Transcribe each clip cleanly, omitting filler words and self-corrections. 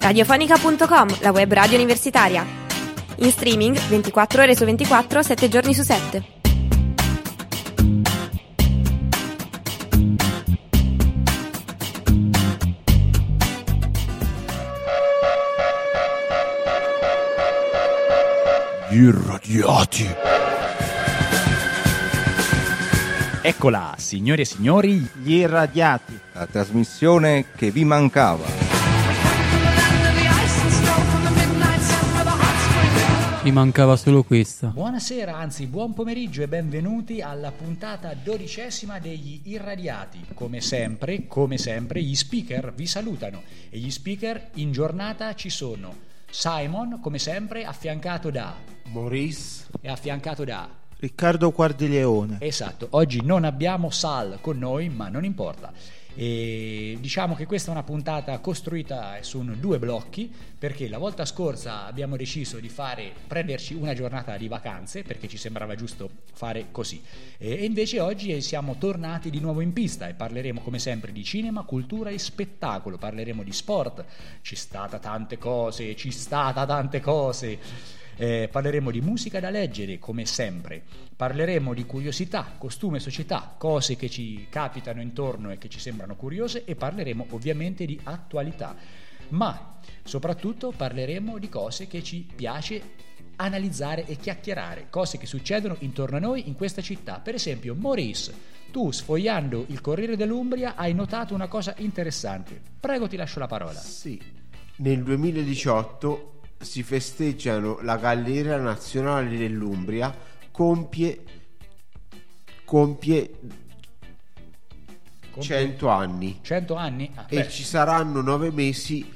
Radiofonica.com, la web radio universitaria. In streaming 24 ore su 24, 7 giorni su 7. Gli irradiati. Eccola, signore e signori, Gli irradiati. La trasmissione che vi mancava. Mi mancava solo questa. Buonasera, anzi buon pomeriggio e benvenuti alla puntata 12ª degli Irradiati. Come sempre, gli speaker vi salutano e gli speaker in giornata ci sono Simon, come sempre, affiancato da Maurice e affiancato da Riccardo Guardileone. Esatto, oggi non abbiamo Sal con noi, ma non importa. E diciamo che questa è una puntata costruita su due blocchi, perché la volta scorsa abbiamo deciso di prenderci una giornata di vacanze perché ci sembrava giusto fare così, e invece oggi siamo tornati di nuovo in pista e parleremo come sempre di cinema, cultura e spettacolo, parleremo di sport, ci stata tante cose. Parleremo di musica da leggere, come sempre. Parleremo di curiosità, costume e società, cose che ci capitano intorno e che ci sembrano curiose, e parleremo ovviamente di attualità. Ma soprattutto parleremo di cose che ci piace analizzare e chiacchierare, cose che succedono intorno a noi in questa città. Per esempio, Maurice, tu sfogliando il Corriere dell'Umbria hai notato una cosa interessante. Prego, ti lascio la parola. Sì, nel 2018 si festeggiano la Galleria Nazionale dell'Umbria, compie 100 anni. 100 anni? E ci saranno 9 mesi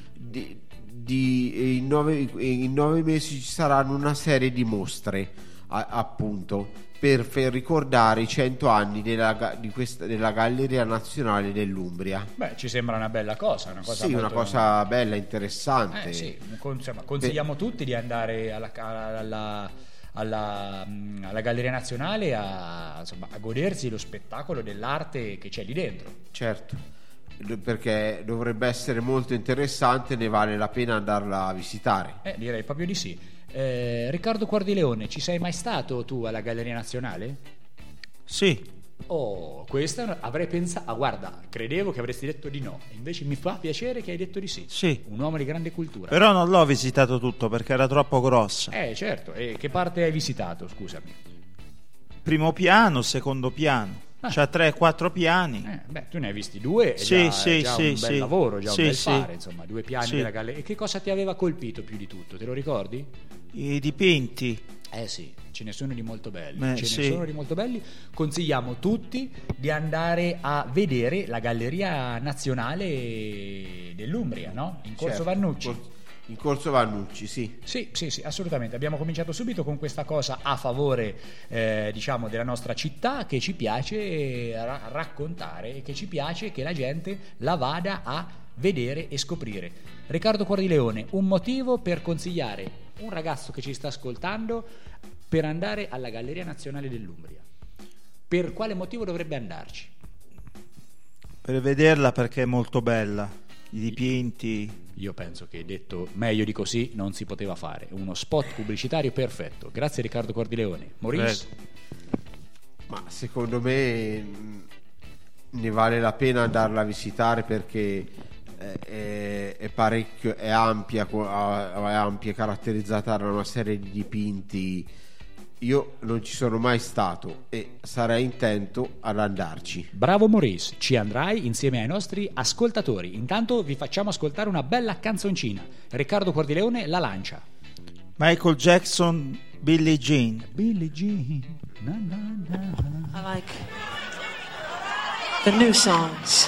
in 9 mesi ci saranno una serie di mostre, appunto, per ricordare i 100 anni della Galleria Nazionale dell'Umbria. Beh, ci sembra una bella cosa, una cosa bella, interessante. Sì, consigliamo tutti di andare alla Galleria Nazionale a godersi lo spettacolo dell'arte che c'è lì dentro. Certo, perché dovrebbe essere molto interessante, ne vale la pena andarla a visitare. Direi proprio di sì. Riccardo Guardileone, ci sei mai stato tu alla Galleria Nazionale? Sì. Oh, questa avrei pensato. Guarda, credevo che avresti detto di no, invece mi fa piacere che hai detto di sì. Sì. Un uomo di grande cultura. Però non l'ho visitato tutto perché era troppo grossa. Certo. E che parte hai visitato, scusami? Primo piano, secondo piano. C'ha 3-4 piani. Tu ne hai visti 2. Sì, un bel lavoro, un bel fare, insomma, 2 piani Sì. della galleria. E che cosa ti aveva colpito più di tutto? Te lo ricordi? I dipinti. Sì, ce ne sono di molto belli. Ne sono di molto belli. Consigliamo tutti di andare a vedere la Galleria Nazionale dell'Umbria, no? In Corso Vannucci. In Corso Vannucci, sì. Sì, assolutamente. Abbiamo cominciato subito con questa cosa a favore, della nostra città, che ci piace raccontare e che ci piace che la gente la vada a vedere e scoprire. Riccardo Guardileone, un motivo per consigliare un ragazzo che ci sta ascoltando per andare alla Galleria Nazionale dell'Umbria. Per quale motivo dovrebbe andarci? Per vederla, perché è molto bella. I dipinti. Io penso che detto meglio di così non si poteva fare. Uno spot pubblicitario perfetto. Grazie Riccardo Guardileone. Maurice? Ma secondo me ne vale la pena andarla a visitare, perché è parecchio, è ampia, caratterizzata da una serie di dipinti. Io non ci sono mai stato e sarei intento ad andarci. Bravo Maurice, ci andrai insieme ai nostri ascoltatori. Intanto vi facciamo ascoltare una bella canzoncina. Riccardo Guardileone la lancia. Michael Jackson, Billie Jean. Billie Jean. Na, na, na. I like the new songs.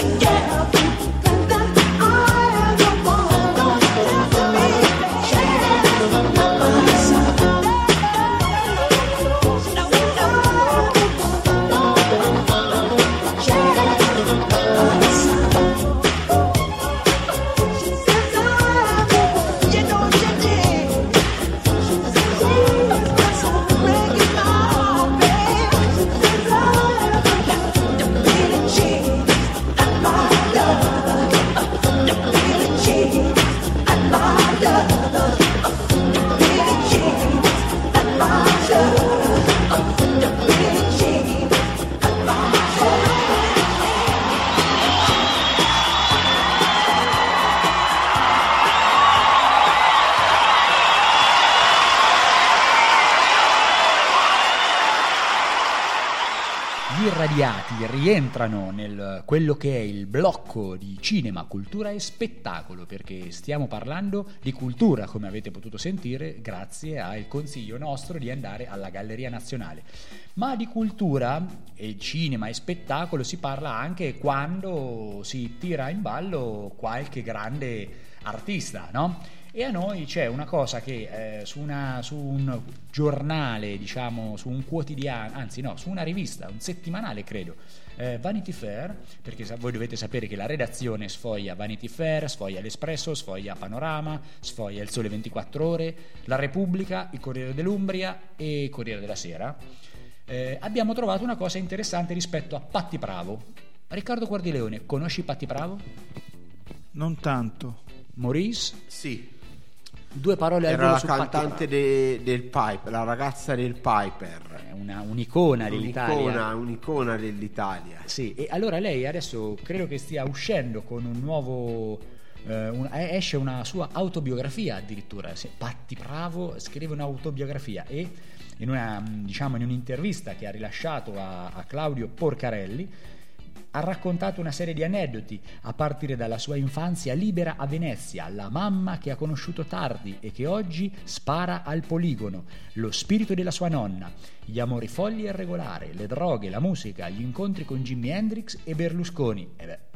Rientrano nel quello che è il blocco di cinema, cultura e spettacolo, perché stiamo parlando di cultura, come avete potuto sentire, grazie al consiglio nostro di andare alla Galleria Nazionale. Ma di cultura e cinema e spettacolo si parla anche quando si tira in ballo qualche grande artista, no? E a noi c'è una cosa che su un giornale, diciamo, su un quotidiano, anzi no, su una rivista, un settimanale credo, Vanity Fair, perché voi dovete sapere che la redazione sfoglia Vanity Fair, sfoglia l'Espresso, sfoglia Panorama, sfoglia il Sole 24 Ore, la Repubblica, il Corriere dell'Umbria e il Corriere della Sera. Abbiamo trovato una cosa interessante rispetto a Patti Pravo. Riccardo Guardileone, conosci Patti Pravo? Non tanto. Maurice? Sì. Due parole al Era volo la su Patti cantante del Piper, la ragazza del Piper. Un'icona dell'Italia. Un'icona dell'Italia. Sì, e allora lei adesso credo che stia uscendo con un nuovo... esce una sua autobiografia addirittura. Patti Pravo scrive un'autobiografia e in un'intervista che ha rilasciato a Claudio Porcarelli ha raccontato una serie di aneddoti a partire dalla sua infanzia libera a Venezia, la mamma che ha conosciuto tardi e che oggi spara al poligono, lo spirito della sua nonna, gli amori folli e irregolari, le droghe, la musica, gli incontri con Jimi Hendrix e Berlusconi.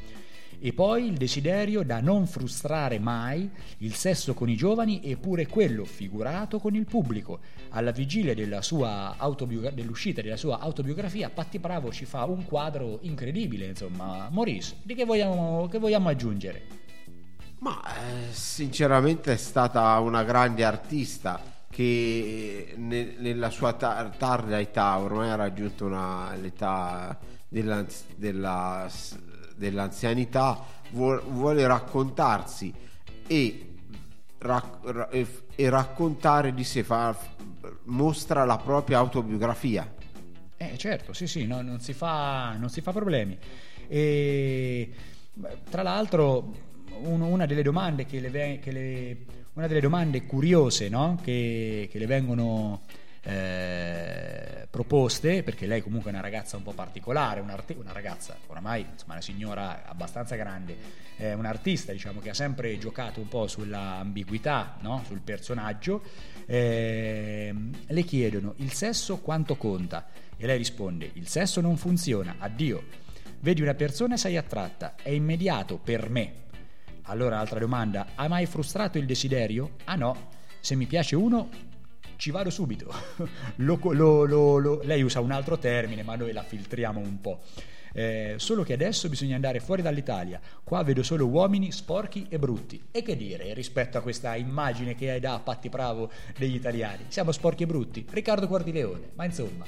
E poi il desiderio da non frustrare mai, il sesso con i giovani e pure quello figurato con il pubblico. Alla vigilia dell'uscita della sua autobiografia, Patti Pravo ci fa un quadro incredibile, insomma. Maurice, di che vogliamo aggiungere? Ma sinceramente è stata una grande artista che nella sua tarda età, ormai ha raggiunto l'età dell'anzianità, vuole raccontarsi e raccontare di sé, mostra la propria autobiografia. Certo, sì, no, non si fa problemi. E tra l'altro una delle domande una delle domande curiose, no? che le vengono proposte, perché lei comunque è una ragazza un po' particolare, una ragazza oramai, insomma, una signora abbastanza grande, un artista, diciamo, che ha sempre giocato un po' sulla ambiguità, no? Sul personaggio. Le chiedono: il sesso quanto conta? E lei risponde: il sesso non funziona, addio. Vedi una persona e sei attratta, è immediato per me. Allora, altra domanda: ha mai frustrato il desiderio? Ah no, se mi piace uno ci vado subito. Lei usa un altro termine, ma noi la filtriamo un po'. Solo che adesso bisogna andare fuori dall'Italia. Qua vedo solo uomini sporchi e brutti. E che dire rispetto a questa immagine che hai da Patti Pravo degli italiani? Siamo sporchi e brutti? Riccardo Guardileone, ma insomma...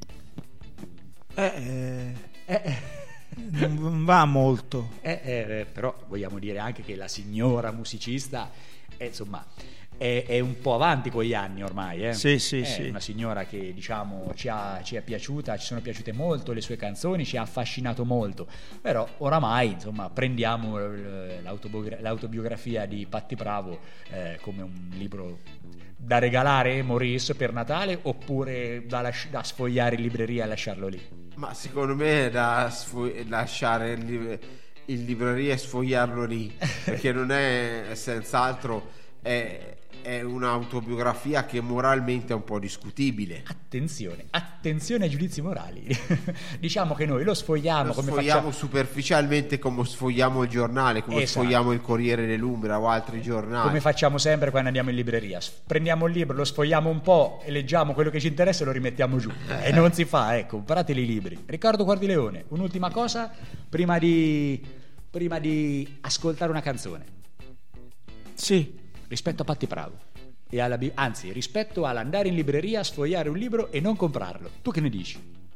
Non va molto. Però vogliamo dire anche che la signora musicista insomma è un po' avanti con gli anni ormai. Sì. È una signora che, diciamo, ci è piaciuta, ci sono piaciute molto le sue canzoni, ci ha affascinato molto. Però oramai, insomma, prendiamo l'autobiografia di Patti Pravo come un libro da regalare, Maurice, per Natale, oppure da sfogliare in libreria e lasciarlo lì? Ma secondo me è da lasciare in libreria e sfogliarlo lì, perché non è, senz'altro è è un'autobiografia che moralmente è un po' discutibile. Attenzione ai giudizi morali. Diciamo che noi lo sfogliamo superficialmente, come sfogliamo il giornale, come sfogliamo il Corriere dell'Umbria o altri giornali, come facciamo sempre quando andiamo in libreria. Prendiamo il libro, lo sfogliamo un po' e leggiamo quello che ci interessa e lo rimettiamo giù. E non si fa, ecco, imparate i libri. Riccardo Guardileone, un'ultima cosa prima di ascoltare una canzone. Sì. Rispetto a Patti Bravo e rispetto all'andare in libreria a sfogliare un libro e non comprarlo, tu che ne dici?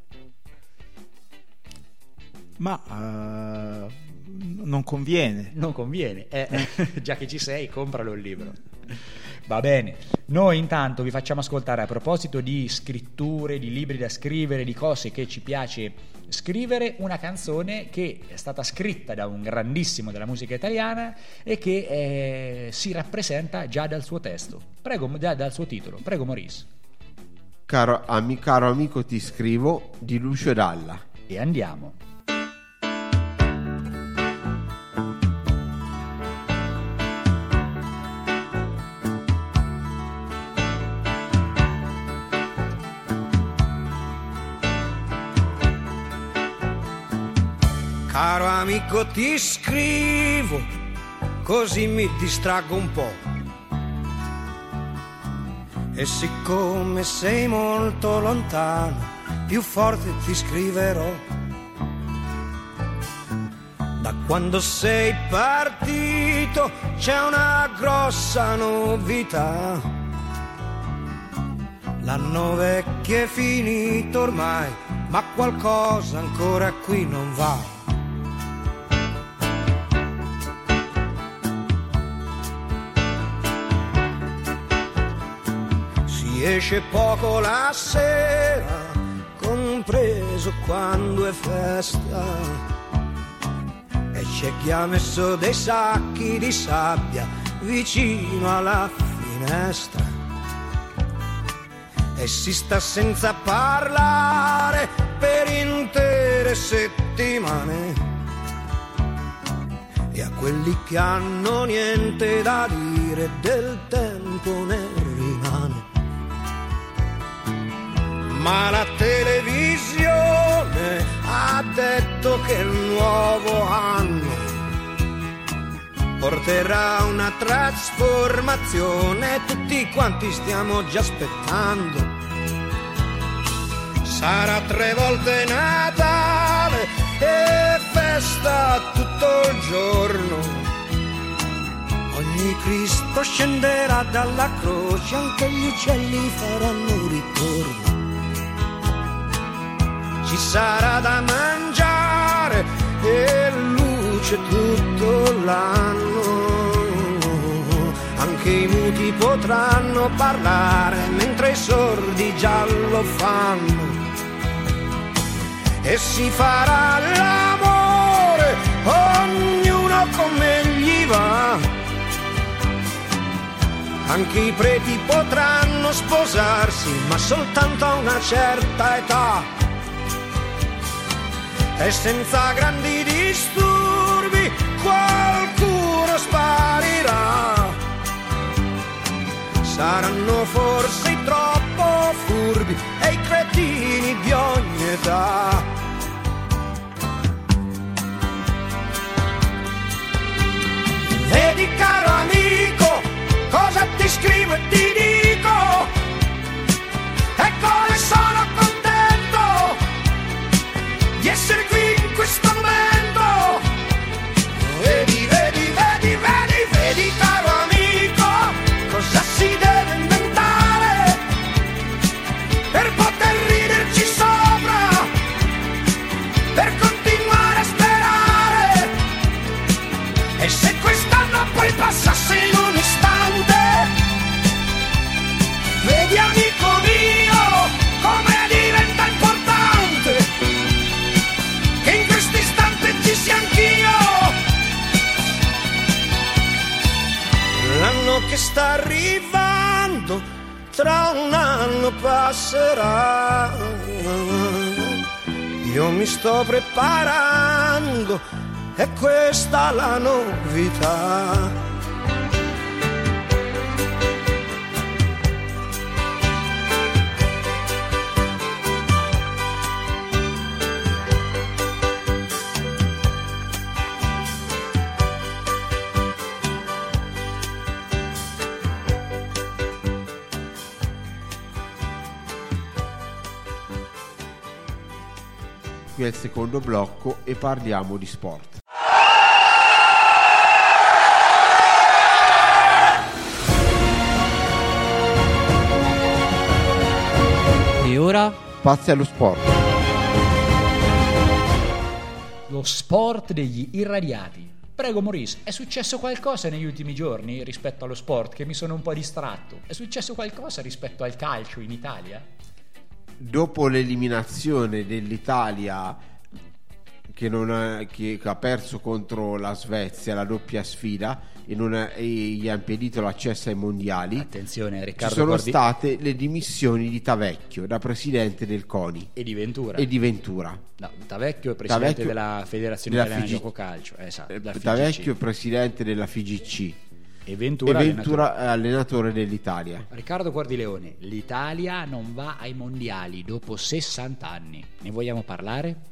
Ma non conviene. Già che ci sei, compralo il libro. Va bene, noi intanto vi facciamo ascoltare, a proposito di scritture, di libri da scrivere, di cose che ci piace scrivere, una canzone che è stata scritta da un grandissimo della musica italiana e che si rappresenta già dal suo testo. Prego, dal suo titolo. Prego, Maurice. Caro amico, ti scrivo, di Lucio Dalla. E andiamo. Caro amico, ti scrivo, così mi distraggo un po'. E siccome sei molto lontano, più forte ti scriverò. Da quando sei partito c'è una grossa novità. L'anno vecchio è finito ormai, ma qualcosa ancora qui non va. Esce poco la sera, compreso quando è festa, e c'è chi ha messo dei sacchi di sabbia vicino alla finestra e si sta senza parlare per intere settimane. E a quelli che hanno niente da dire del tempo ne rimane. Ma la televisione ha detto che il nuovo anno porterà una trasformazione, tutti quanti stiamo già aspettando. Sarà 3 volte Natale e festa tutto il giorno. Ogni Cristo scenderà dalla croce, anche gli uccelli faranno ritorno. Ci sarà da mangiare e luce tutto l'anno. Anche i muti potranno parlare mentre i sordi già lo fanno. E si farà l'amore, ognuno come gli va. Anche i preti potranno sposarsi, ma soltanto a una certa età. E senza grandi disturbi qualcuno sparirà. Saranno forse i troppo furbi e i cretini di ogni età. Vedi caro amico, cosa ti scrivo e ti dico, e come sono contento di essere qui in questo momento. Vedi, vedi, vedi, vedi, vedi caro amico, cosa si deve inventare per poter riderci sopra, per continuare a sperare. E se quest'anno poi passasse in un istante, vedi amico mio come diventa importante che in questo istante ci sia anch'io. L'anno che sta arrivando tra un anno passerà. Io mi sto preparando, è questa la novità. Qui è il secondo blocco e parliamo di sport. E ora? Spazio allo sport. Lo sport degli irradiati. Prego Maurice, è successo qualcosa negli ultimi giorni rispetto allo sport, che mi sono un po' distratto? È successo qualcosa rispetto al calcio in Italia? Dopo l'eliminazione dell'Italia che ha perso contro la Svezia la doppia sfida e gli ha impedito l'accesso ai mondiali, Attenzione, ci Riccardo sono state le dimissioni di Tavecchio da presidente del CONI e di Ventura. No, Tavecchio è presidente della Federazione Italiana di Gioco Calcio. Esatto, Tavecchio è presidente della FIGC e Ventura è allenatore dell'Italia. Riccardo Guardileone, l'Italia non va ai mondiali dopo 60 anni. Ne vogliamo parlare?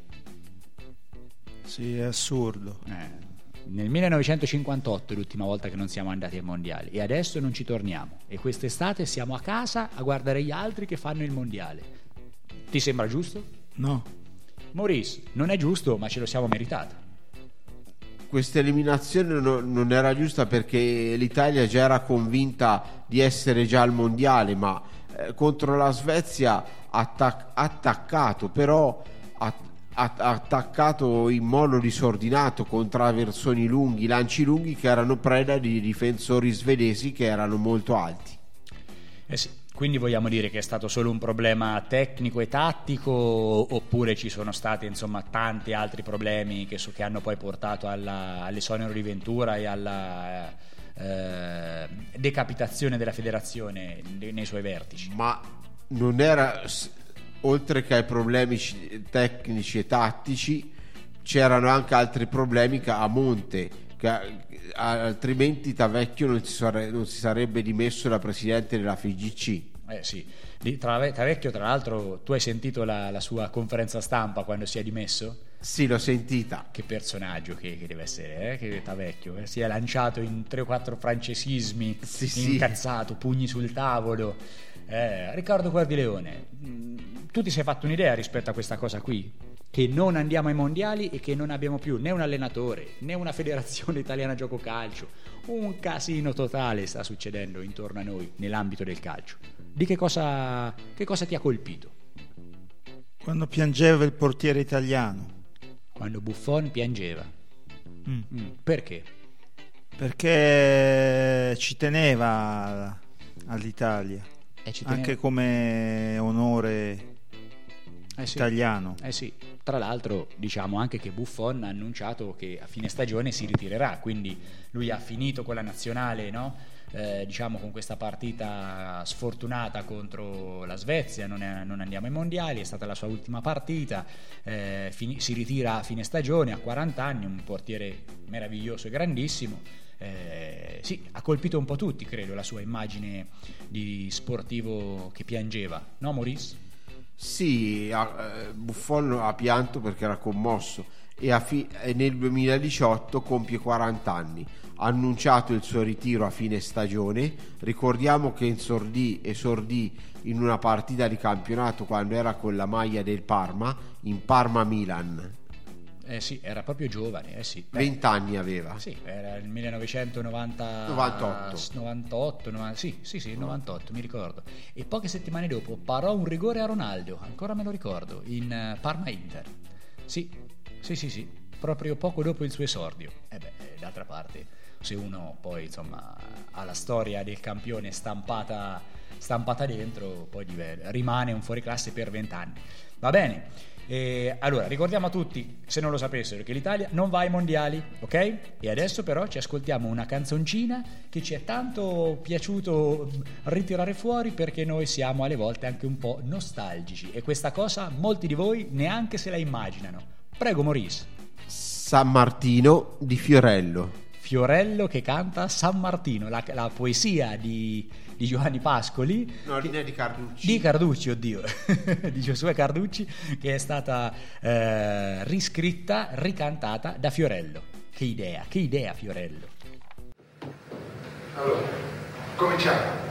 Sì, è assurdo. Nel 1958 è l'ultima volta che non siamo andati ai mondiali e adesso non ci torniamo. E quest'estate siamo a casa a guardare gli altri che fanno il mondiale. Ti sembra giusto? No. Maurice, non è giusto, ma ce lo siamo meritato. Questa eliminazione non era giusta perché l'Italia già era convinta di essere già al mondiale, ma contro la Svezia ha attaccato, però ha attaccato in modo disordinato con traversoni lunghi, lanci lunghi che erano preda di difensori svedesi che erano molto alti. Sì. Quindi vogliamo dire che è stato solo un problema tecnico e tattico oppure ci sono stati insomma tanti altri problemi che hanno poi portato all'esonero di Ventura e alla decapitazione della federazione nei suoi vertici? Ma non era, oltre che ai problemi tecnici e tattici, c'erano anche altri problemi a monte, altrimenti Tavecchio non si sarebbe dimesso da presidente della FIGC. Sì. Tavecchio, tra l'altro, tu hai sentito la sua conferenza stampa quando si è dimesso? Sì, l'ho sentita. Che personaggio che deve essere, che Tavecchio si è lanciato in 3 o 4 francesismi, incazzato, pugni sul tavolo. Riccardo Guardileone, tu ti sei fatto un'idea rispetto a questa cosa qui? Che non andiamo ai mondiali e che non abbiamo più né un allenatore né una federazione italiana gioco calcio. Un casino totale sta succedendo intorno a noi nell'ambito del calcio. Di che cosa ti ha colpito? Quando piangeva il portiere italiano. Quando Buffon piangeva. Perché? Perché ci teneva all'Italia, anche come onore italiano. Sì. Tra l'altro diciamo anche che Buffon ha annunciato che a fine stagione si ritirerà, quindi lui ha finito con la nazionale, no? Diciamo con questa partita sfortunata contro la Svezia, non andiamo ai mondiali, è stata la sua ultima partita, si ritira a fine stagione a 40 anni, un portiere meraviglioso e grandissimo. Sì, ha colpito un po' tutti, credo, la sua immagine di sportivo che piangeva, no Maurice? Sì, Buffon ha pianto perché era commosso e nel 2018 compie 40 anni. Ha annunciato il suo ritiro a fine stagione. Ricordiamo che esordì in una partita di campionato quando era con la maglia del Parma, in Parma-Milan. Sì, era proprio giovane, 20 anni aveva. Sì, era il 1998, sì, 98, mi ricordo. E poche settimane dopo parò un rigore a Ronaldo, ancora me lo ricordo, in Parma-Inter. Sì, proprio poco dopo il suo esordio. D'altra parte, se uno poi insomma ha la storia del campione stampata dentro, poi rimane un fuoriclasse per 20 anni. Va bene. Allora ricordiamo a tutti, se non lo sapessero, che l'Italia non va ai mondiali, ok? E adesso però ci ascoltiamo una canzoncina che ci è tanto piaciuto ritirare fuori perché noi siamo alle volte anche un po' nostalgici e questa cosa molti di voi neanche se la immaginano. Prego Maurice. San Martino di Fiorello che canta San Martino, la poesia di Giovanni Pascoli, di Carducci. Di Carducci, oddio, di Giosuè Carducci, che è stata riscritta, ricantata da Fiorello. Che idea Fiorello. Allora, cominciamo.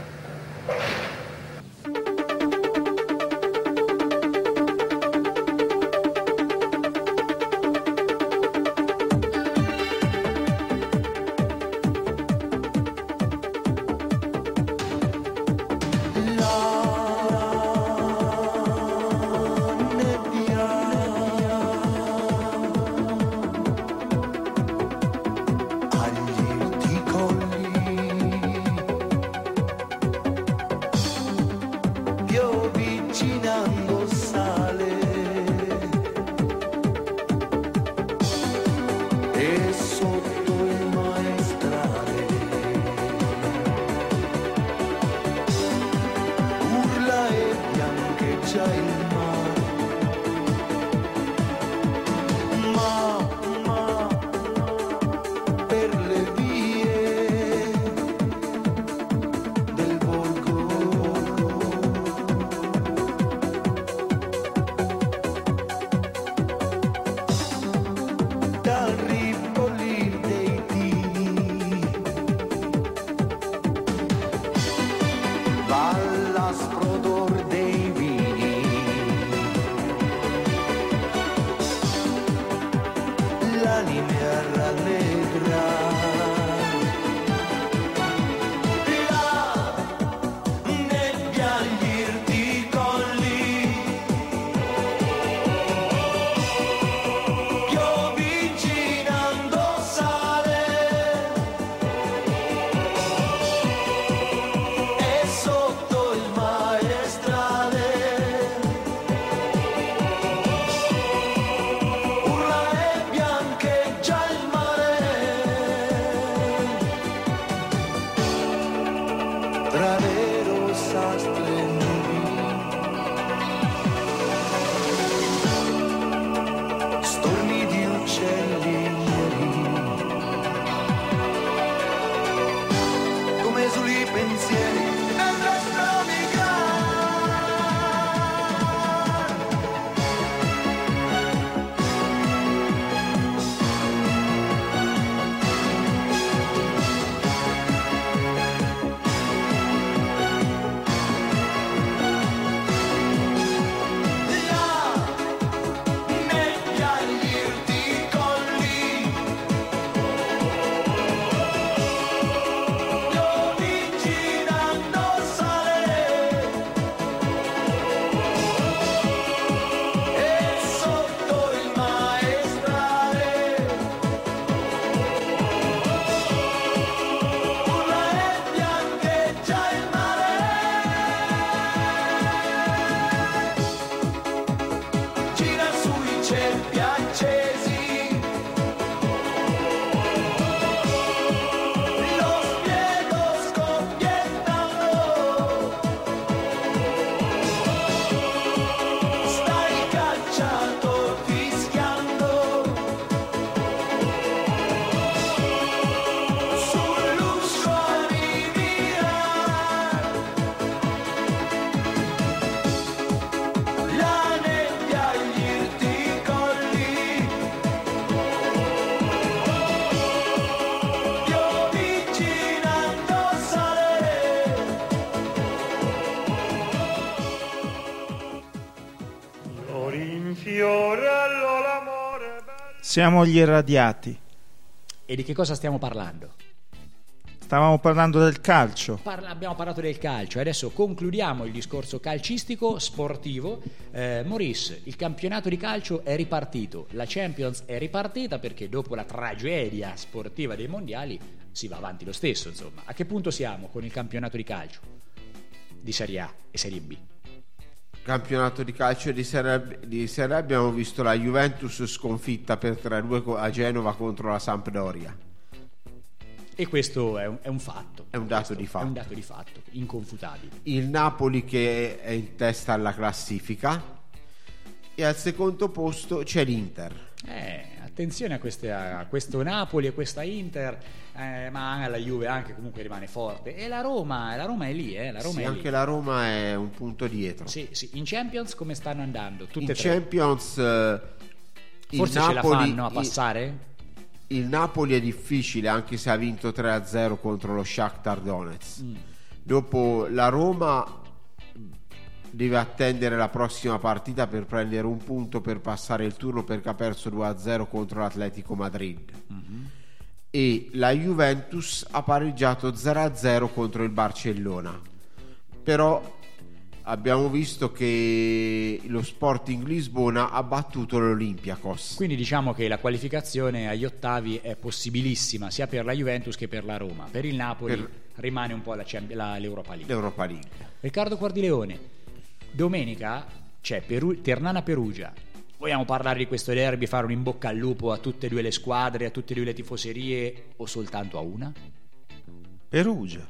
Siamo gli irradiati. E di che cosa stiamo parlando? Stavamo parlando del calcio. Abbiamo parlato del calcio, adesso concludiamo il discorso calcistico sportivo. Maurice, il campionato di calcio è ripartito, la Champions è ripartita, perché dopo la tragedia sportiva dei mondiali si va avanti lo stesso, insomma. A che punto siamo con il campionato di calcio di Serie A e Serie B? Campionato di calcio di Serie A abbiamo visto la Juventus sconfitta per 3-2 a Genova contro la Sampdoria. E questo è un fatto. È un dato di fatto. È un dato di fatto, inconfutabile. Il Napoli che è in testa alla classifica, e al secondo posto c'è l'Inter. Attenzione a questo Napoli e questa Inter, ma la Juve anche comunque rimane forte. E la Roma è lì, la Roma è anche lì. La Roma è un punto dietro. Sì. In Champions come stanno andando? Tutte in e tre. Champions forse ce la fanno a passare? Il Napoli è difficile, anche se ha vinto 3-0 contro lo Shakhtar Donetsk. Dopo la Roma deve attendere la prossima partita per prendere un punto per passare il turno, perché ha perso 2-0 contro l'Atletico Madrid. E la Juventus ha pareggiato 0-0 contro il Barcellona. Però abbiamo visto che lo Sporting Lisbona ha battuto l'Olympiakos. Quindi diciamo che la qualificazione agli ottavi è possibilissima sia per la Juventus che per la Roma. Per il Napoli rimane un po' l'Europa League. Riccardo Quardileone, domenica c'è Ternana-Perugia. Vogliamo parlare di questo derby, fare un in bocca al lupo a tutte e due le squadre, a tutte e due le tifoserie, o soltanto a una? Perugia.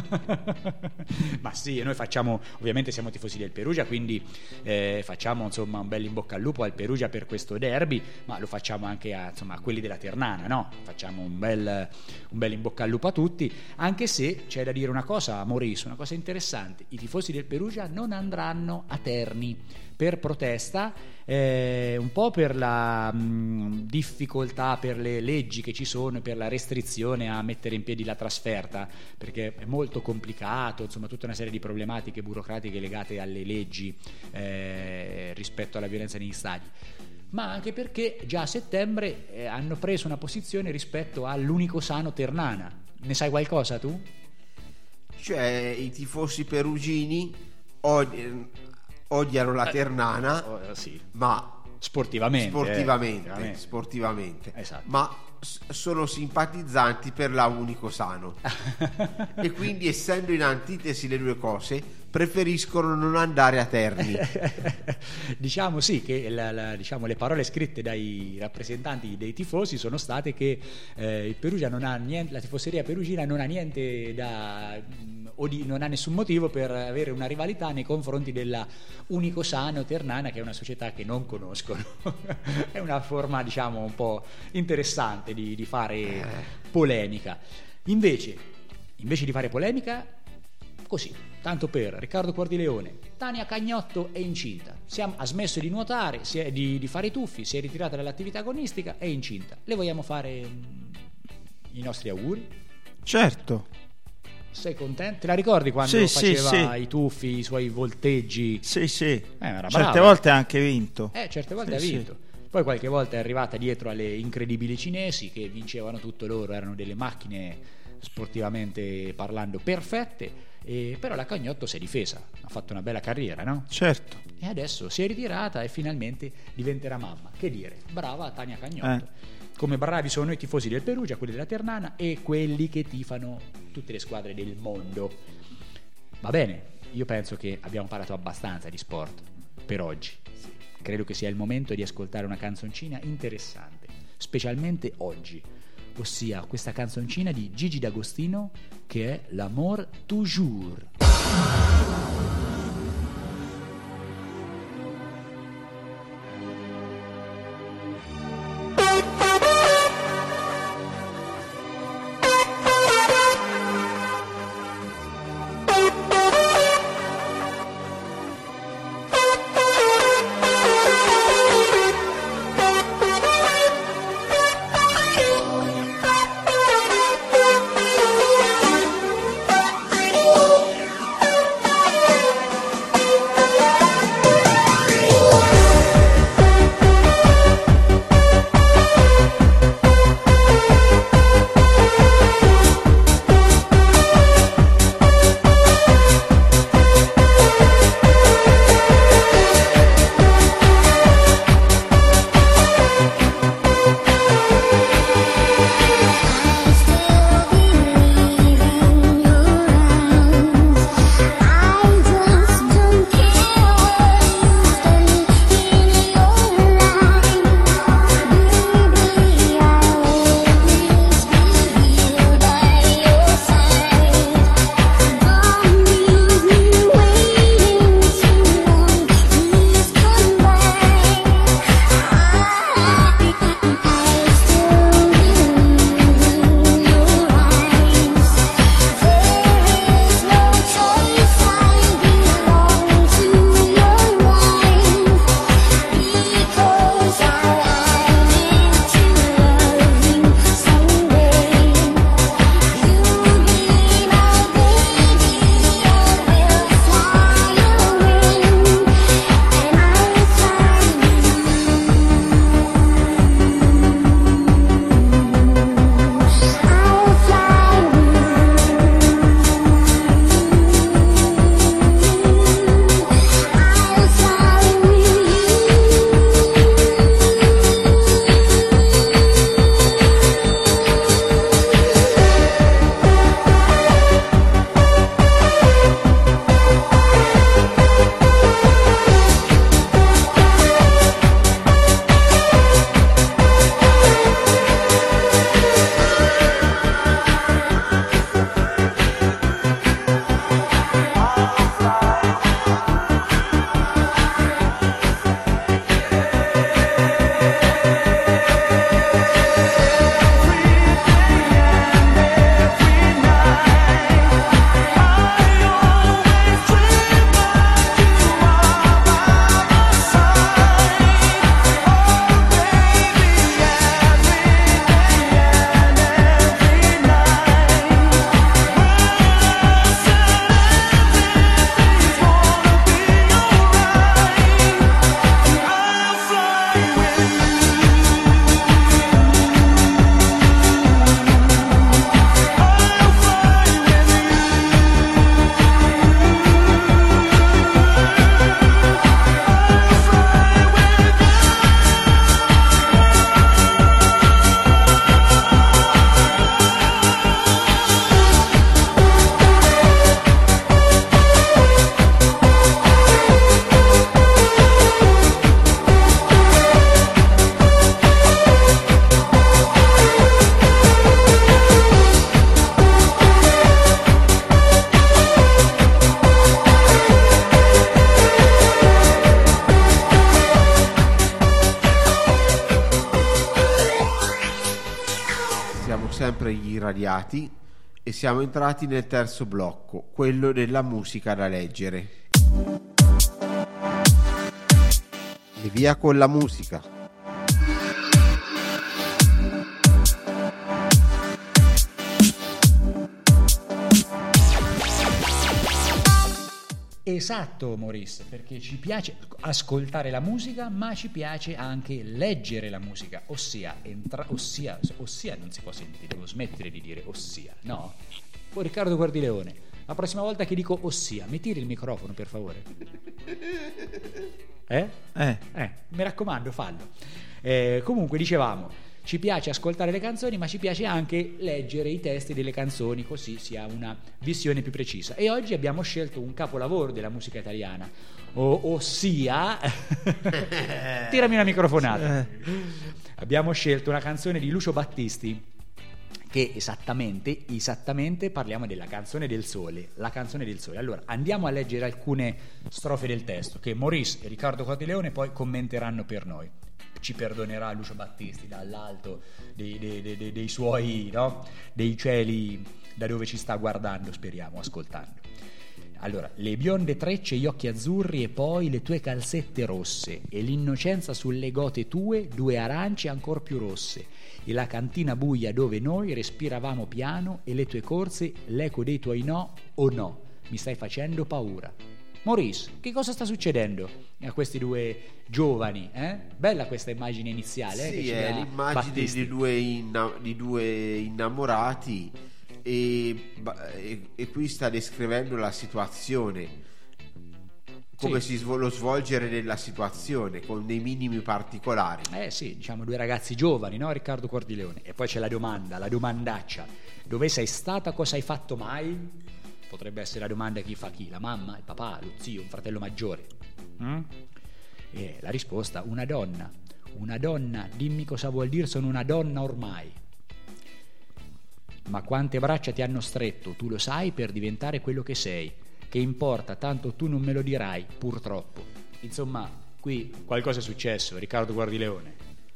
Ma sì, noi ovviamente siamo tifosi del Perugia, quindi facciamo insomma un bel in bocca al lupo al Perugia per questo derby, ma lo facciamo anche a quelli della Ternana, no? Facciamo un bel in bocca al lupo a tutti, anche se c'è da dire una cosa, Maurice, una cosa interessante: i tifosi del Perugia non andranno a Terni per protesta, un po' per la difficoltà, per le leggi che ci sono, per la restrizione a mettere in piedi la trasferta, perché è molto complicato, insomma tutta una serie di problematiche burocratiche legate alle leggi rispetto alla violenza negli stadi, ma anche perché già a settembre hanno preso una posizione rispetto all'Unico Sano Ternana. Ne sai qualcosa tu? Cioè, i tifosi perugini odiano la Ternana, sì. Ma sportivamente, esatto. Ma sono simpatizzanti per la Unico Sano e quindi, essendo in antitesi le due cose, preferiscono non andare a Terni. Diciamo sì che le parole scritte dai rappresentanti dei tifosi sono state che il Perugia non ha niente, la tifoseria perugina non ha niente non ha nessun motivo per avere una rivalità nei confronti della Unico Sano Ternana, che è una società che non conoscono. È una forma, diciamo, un po' interessante di fare polemica. Invece di fare polemica, così, tanto per Riccardo Quardileone, Tania Cagnotto è incinta, ha smesso di nuotare, di fare i tuffi, si è ritirata dall'attività agonistica, è incinta. Le vogliamo fare i nostri auguri? Certo. Sei contento? Te la ricordi quando faceva i tuffi, i suoi volteggi? Sì. Era certe brava. volte ha anche vinto. Certe volte ha vinto. Poi qualche volta è arrivata dietro alle incredibili cinesi che vincevano tutto loro, erano delle macchine sportivamente parlando perfette, però la Cagnotto si è difesa, ha fatto una bella carriera, no? Certo. E adesso si è ritirata e finalmente diventerà mamma. Che dire, brava Tania Cagnotto. Come bravi sono i tifosi del Perugia, quelli della Ternana e quelli che tifano tutte le squadre del mondo. Va bene, io penso che abbiamo parlato abbastanza di sport per oggi. Credo che sia il momento di ascoltare una canzoncina interessante, specialmente oggi, ossia questa canzoncina di Gigi D'Agostino che è L'amour toujours. sdraiati e siamo entrati nel terzo blocco, quello della musica da leggere. E via con la musica. Esatto, Maurice, perché ci piace ascoltare la musica, ma ci piace anche leggere la musica, ossia non si può sentire, devo smettere di dire ossia, no? Poi Riccardo Guardileone, la prossima volta che dico ossia, mi tiri il microfono per favore? Mi raccomando, fallo. Comunque dicevamo, ci piace ascoltare le canzoni, ma ci piace anche leggere i testi delle canzoni, così si ha una visione più precisa. E oggi abbiamo scelto un capolavoro della musica italiana, ossia tirami una microfonata. Abbiamo scelto una canzone di Lucio Battisti, che esattamente parliamo della Canzone del Sole, la Canzone del Sole. Allora andiamo a leggere alcune strofe del testo che Maurice e Riccardo Cordileone poi commenteranno per noi. Ci perdonerà Lucio Battisti dall'alto dei suoi, no? Dei cieli, da dove ci sta guardando, speriamo, ascoltando. Allora, le bionde trecce, gli occhi azzurri e poi le tue calzette rosse e l'innocenza sulle gote tue, due arance ancor più rosse e la cantina buia dove noi respiravamo piano e le tue corse, l'eco dei tuoi no o no, mi stai facendo paura. Maurice, che cosa sta succedendo a questi due giovani? Bella questa immagine iniziale. Sì, che è l'immagine di due innamorati e qui sta descrivendo la situazione, come lo svolgere della situazione con dei minimi particolari. Sì, diciamo due ragazzi giovani, no? Riccardo Cordileone. E poi c'è la domanda, la domandaccia: dove sei stata, cosa hai fatto mai? Potrebbe essere la domanda chi fa chi, la mamma, il papà, lo zio, un fratello maggiore. E la risposta: una donna, dimmi cosa vuol dire, sono una donna ormai. Ma quante braccia ti hanno stretto, tu lo sai, per diventare quello che sei. Che importa, tanto tu non me lo dirai, purtroppo. Insomma, qui qualcosa è successo, Riccardo Guardileone.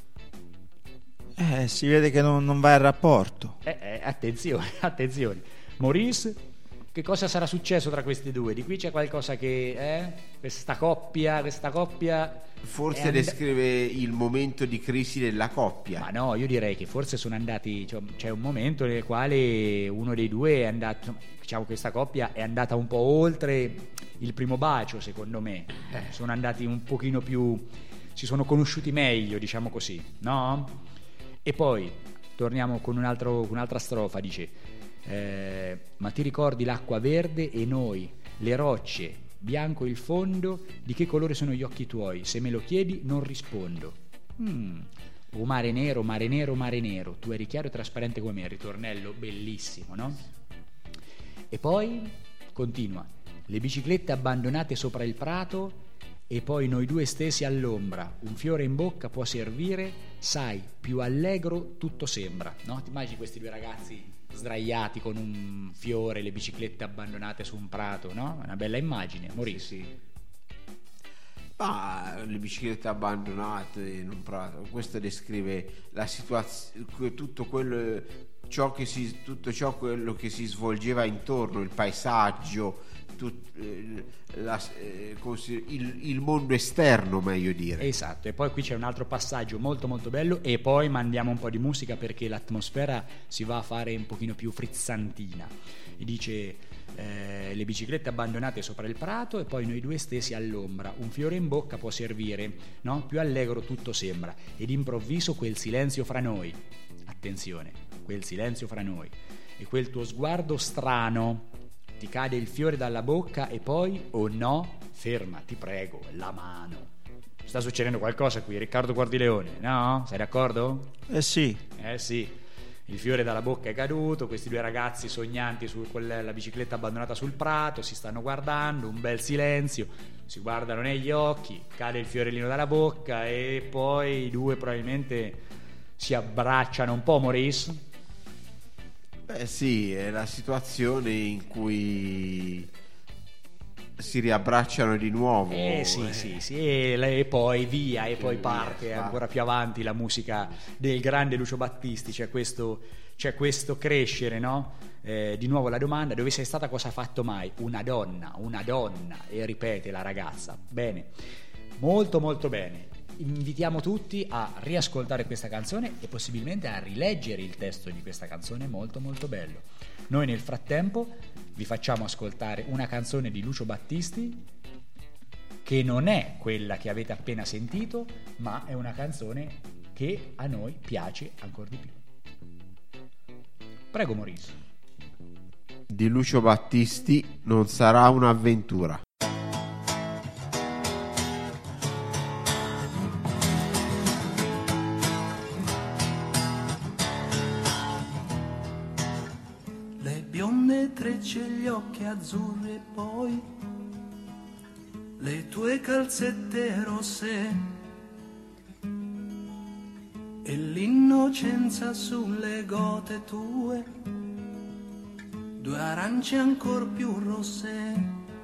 Si vede che non va il rapporto. Attenzione. Maurice, che cosa sarà successo tra questi due? Di qui c'è qualcosa che questa coppia forse descrive il momento di crisi della coppia. Ma no, io direi che forse sono andati, c'è un momento nel quale uno dei due è andato, diciamo, questa coppia è andata un po' oltre il primo bacio, secondo me. Sono andati un pochino più, si sono conosciuti meglio, diciamo così, no? E poi torniamo con un'altra strofa, dice: ma ti ricordi l'acqua verde e noi, le rocce, bianco il fondo, di che colore sono gli occhi tuoi? Se me lo chiedi non rispondo. O mare nero, mare nero, mare nero, tu eri chiaro e trasparente come me. Ritornello bellissimo, no? E poi continua: le biciclette abbandonate sopra il prato e poi noi due stesi all'ombra, un fiore in bocca può servire, sai, più allegro tutto sembra, no? Ti immagini questi due ragazzi sdraiati con un fiore, le biciclette abbandonate su un prato, no? Una bella immagine, Maurice. Sì. Le biciclette abbandonate in un prato, questo descrive la situazione, tutto quello che si svolgeva intorno, il paesaggio, il mondo esterno, meglio dire. Esatto. E poi qui c'è un altro passaggio molto molto bello, e poi mandiamo un po' di musica perché l'atmosfera si va a fare un pochino più frizzantina. E dice: le biciclette abbandonate sopra il prato e poi noi due stesi all'ombra, un fiore in bocca può servire, no? Più allegro tutto sembra, ed improvviso quel silenzio fra noi, attenzione, quel silenzio fra noi, e quel tuo sguardo strano, ti cade il fiore dalla bocca e poi, oh no, ferma, ti prego, la mano. Sta succedendo qualcosa qui, Riccardo Guardileone, no? Sei d'accordo? Sì. Sì. Il fiore dalla bocca è caduto, questi due ragazzi sognanti con la bicicletta abbandonata sul prato si stanno guardando, un bel silenzio, si guardano negli occhi, cade il fiorellino dalla bocca e poi i due probabilmente si abbracciano un po', Maurice? Sì, è la situazione in cui si riabbracciano di nuovo. Sì, e poi via, e poi parte ancora più avanti la musica del grande Lucio Battisti. C'è c'è questo crescere, no? Di nuovo la domanda: dove sei stata, cosa ha fatto mai? Una donna, e ripete la ragazza. Bene, molto molto bene. Invitiamo tutti a riascoltare questa canzone e possibilmente a rileggere il testo di questa canzone, molto molto bello. Noi nel frattempo vi facciamo ascoltare una canzone di Lucio Battisti che non è quella che avete appena sentito, ma è una canzone che a noi piace ancora di più. Prego Maurizio. Di Lucio Battisti, Non sarà un'avventura. Le bionde trecce, gli occhi azzurri e poi le tue calzette rosse e l'innocenza sulle gote tue, due arance ancor più rosse,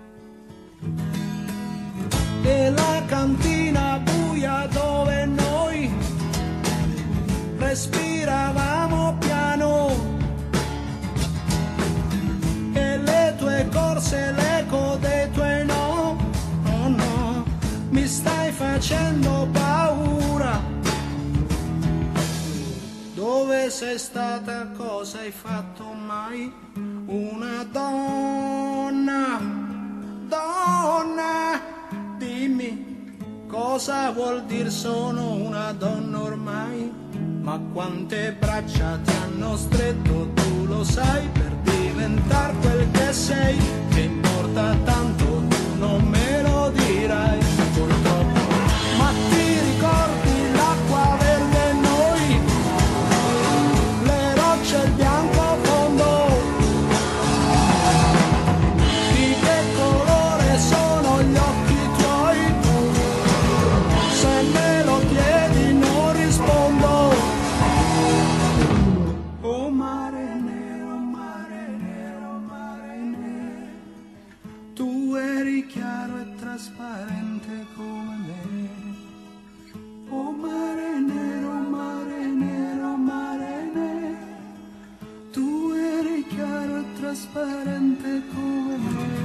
e la cantina buia dove noi respiravamo piano, e le tue corse, l'eco dei tuoi no, oh no, mi stai facendo paura. Dove sei stata, cosa hai fatto mai? Una donna, dimmi cosa vuol dire sono una donna ormai? Ma quante braccia ti hanno stretto, tu lo sai, per diventare quel che sei, che importa tanto, tu non me lo dirai, purtroppo. Ma ti ricordi l'acqua verde e noi, le rocce e il bianco fondo, di che colore sono gli occhi tuoi? Se me lo chiedi non rispondo. Oh mare nero, mare nero, mare nero, tu eri chiaro e trasparente come me. Oh mare nero, mare nero, mare nero, tu eri chiaro e trasparente come me.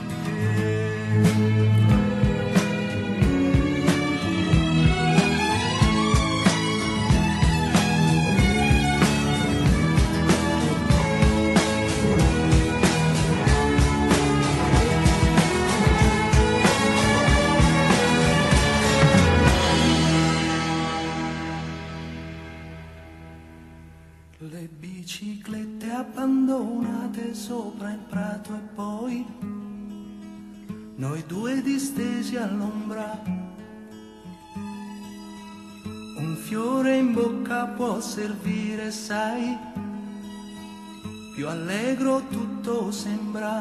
Le biciclette abbandonate sopra il prato e poi noi due distesi all'ombra. Un fiore in bocca può servire, sai, più allegro tutto sembra.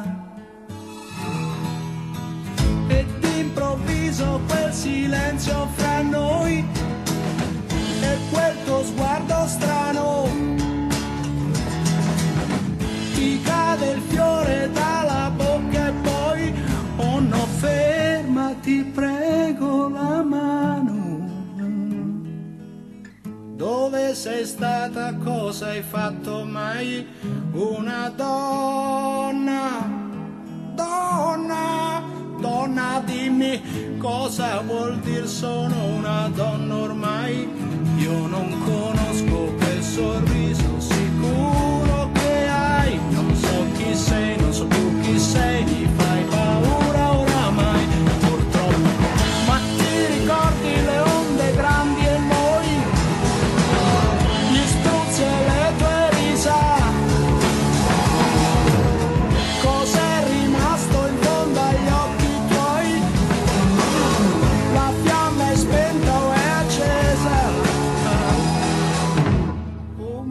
E d'improvviso quel silenzio fra noi e quel tuo sguardo strano, ti cade il fiore dalla bocca e poi, oh no, fermati, prego la mano. Dove sei stata, cosa hai fatto mai? Una donna, dimmi cosa vuol dire sono una donna ormai? Io non conosco quel sorriso sicuro che hai, non so chi sei, non so più chi sei, mi fai paura oramai, purtroppo. Ma ti ricordi le onde grandi e noi, gli spruzzi e le tue risa? Cos'è rimasto in fondo agli occhi tuoi? La fiamma è spenta o è accesa? Oh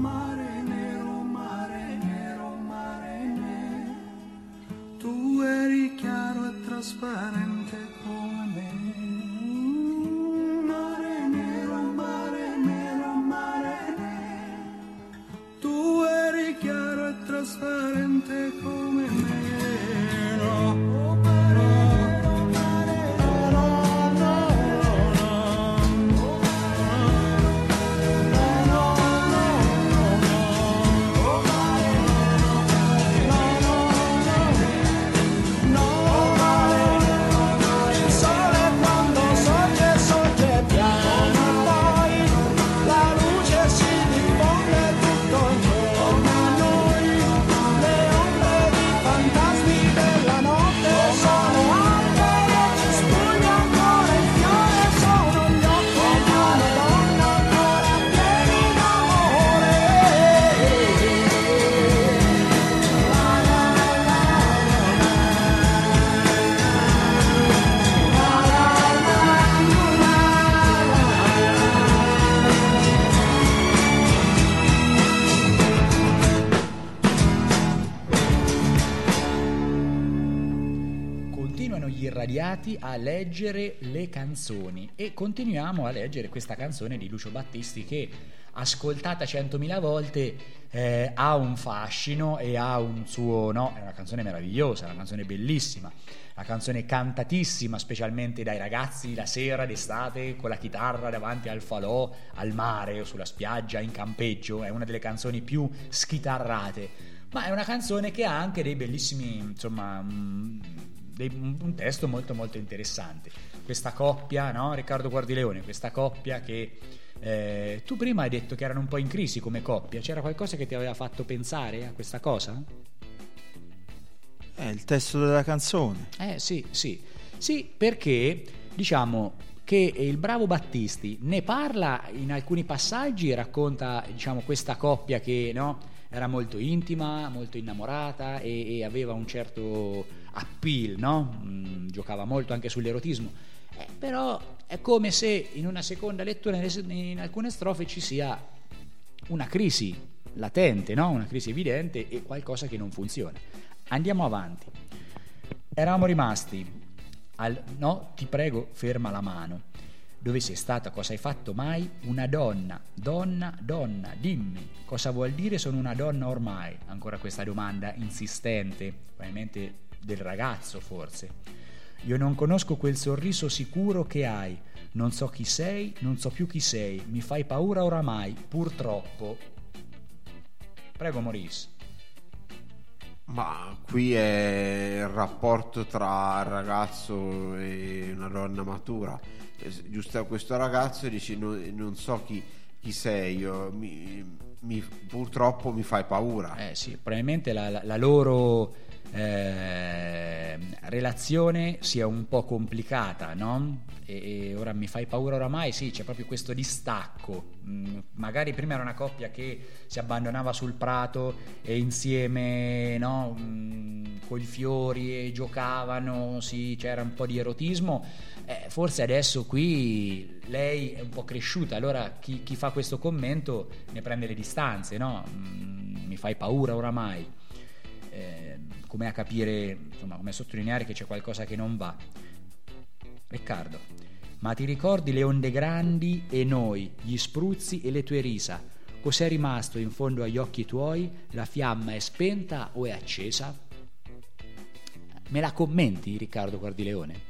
gli irradiati a leggere le canzoni e continuiamo a leggere questa canzone di Lucio Battisti che, ascoltata 100.000 volte, ha un fascino e ha un suo, no, è una canzone meravigliosa, è una canzone bellissima, una canzone cantatissima specialmente dai ragazzi la sera d'estate con la chitarra davanti al falò, al mare o sulla spiaggia, in campeggio. È una delle canzoni più schitarrate, ma è una canzone che ha anche dei bellissimi, insomma, un testo molto molto interessante. Questa coppia, no? Riccardo Guardileone, questa coppia che tu prima hai detto che erano un po' in crisi come coppia. C'era qualcosa che ti aveva fatto pensare a questa cosa? Il testo della canzone. Sì, perché diciamo che il bravo Battisti ne parla in alcuni passaggi e racconta, diciamo, questa coppia che, no, era molto intima, molto innamorata e aveva un certo appeal, no? Giocava molto anche sull'erotismo. Però è come se in una seconda lettura in alcune strofe ci sia una crisi latente, no? Una crisi evidente e qualcosa che non funziona. Andiamo avanti. Eravamo rimasti al no, ti prego, ferma la mano. Dove sei stata? Cosa hai fatto mai? Una donna, dimmi. Cosa vuol dire sono una donna ormai? Ancora questa domanda insistente, probabilmente del ragazzo forse. Io non conosco quel sorriso sicuro che hai. Non so chi sei, non so più chi sei. Mi fai paura oramai, purtroppo. Prego, Maurice. Ma qui è il rapporto tra il ragazzo e una donna matura. Giusto, questo ragazzo dice non so chi sei, purtroppo mi fai paura. Sì, probabilmente la loro relazione sia un po' complicata, no? E ora mi fai paura oramai, sì, c'è proprio questo distacco. Magari prima era una coppia che si abbandonava sul prato e insieme, no, con i fiori e giocavano, sì, c'era un po' di erotismo. Forse adesso qui lei è un po' cresciuta, allora chi fa questo commento ne prende le distanze, no? Mi fai paura oramai, come a capire, insomma, come a sottolineare che c'è qualcosa che non va. Riccardo, ma ti ricordi le onde grandi e noi, gli spruzzi e le tue risa? Cos'è rimasto in fondo agli occhi tuoi? La fiamma è spenta o è accesa? Me la commenti, Riccardo Guardileone?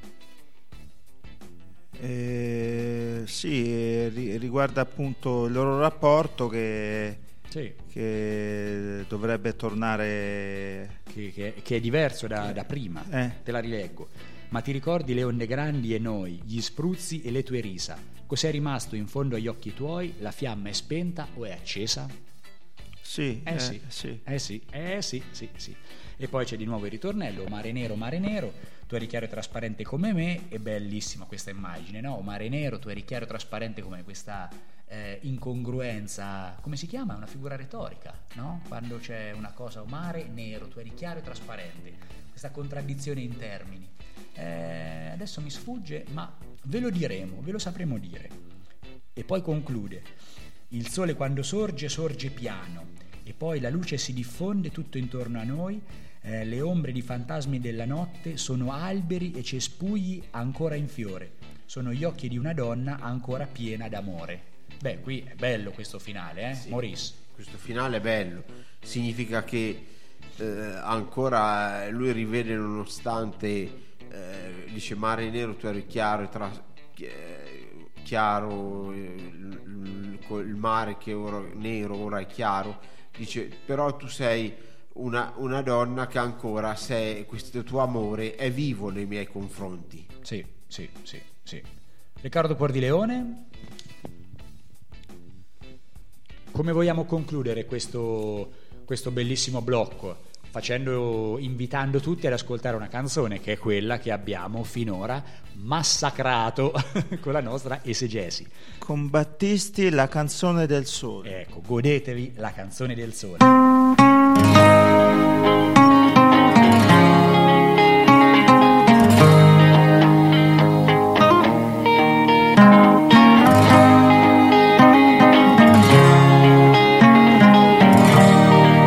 Sì, riguarda appunto il loro rapporto che dovrebbe tornare, che è diverso da prima. Te la rileggo. Ma ti ricordi le onde grandi e noi, gli spruzzi e le tue risa? Cos'è rimasto in fondo agli occhi tuoi? La fiamma è spenta o è accesa? Sì. Sì. E poi c'è di nuovo il ritornello: mare nero, tu eri chiaro e trasparente come me. È bellissima questa immagine, no? Mare nero, tu eri chiaro e trasparente come me. Questa incongruenza, come si chiama? Una figura retorica, no? Quando c'è una cosa, mare nero, tu eri chiaro e trasparente, questa contraddizione in termini. Adesso mi sfugge, ma ve lo diremo, ve lo sapremo dire. E poi conclude: il sole quando sorge piano e poi la luce si diffonde tutto intorno a noi. Le ombre di fantasmi della notte sono alberi e cespugli ancora in fiore, sono gli occhi di una donna ancora piena d'amore. Beh, qui è bello questo finale, Sì, Maurice? Questo finale è bello, significa che ancora lui rivede, nonostante dice mare nero, tu eri chiaro, chiaro, il mare che ora nero ora è chiaro, dice però tu sei una donna che ancora, se questo tuo amore è vivo nei miei confronti. Sì. Riccardo Guardileone, come vogliamo concludere questo bellissimo blocco? Invitando tutti ad ascoltare una canzone che è quella che abbiamo finora massacrato con la nostra esegesi. Con Battisti, La canzone del sole. Ecco, godetevi La canzone del sole.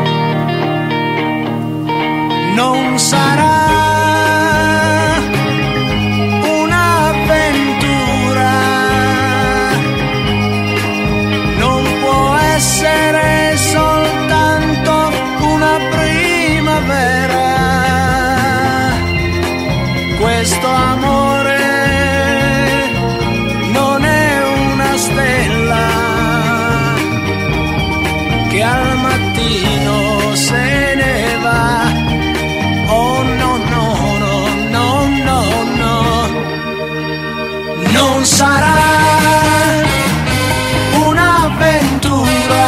Non sarà vera. Questo amore non è una stella che al mattino se ne va. Oh no, no, no, no, no, no. Non sarà un'avventura,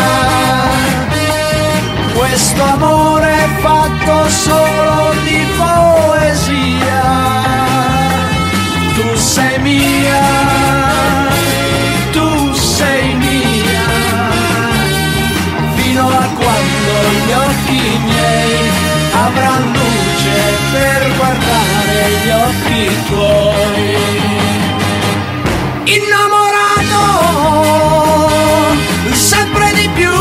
questo amore è fatto solo di poesia. Tu sei mia, tu sei mia, fino a quando gli occhi miei avranno luce per guardare gli occhi tuoi. Innamorato sempre di più,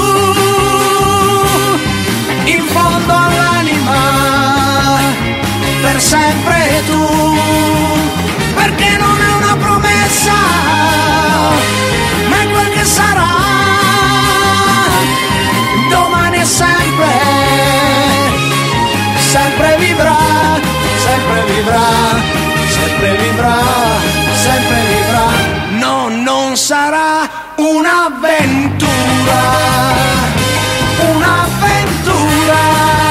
in fondo all'anima, per sempre tu, perché non è una promessa, ma è quel che sarà, domani e sempre, sempre vivrà, sempre vivrà, sempre vivrà, sempre vivrà. No, non sarà un'avventura, un'avventura,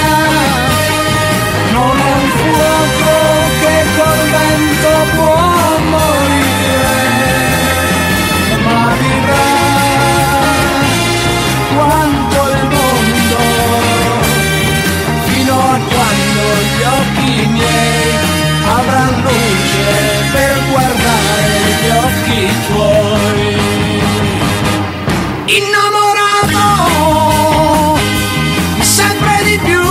non è un fuoco che col vento può morire, ma vivrà quanto il mondo, fino a quando gli occhi miei avranno luce per guardare gli occhi tuoi. Innamorato sempre di più,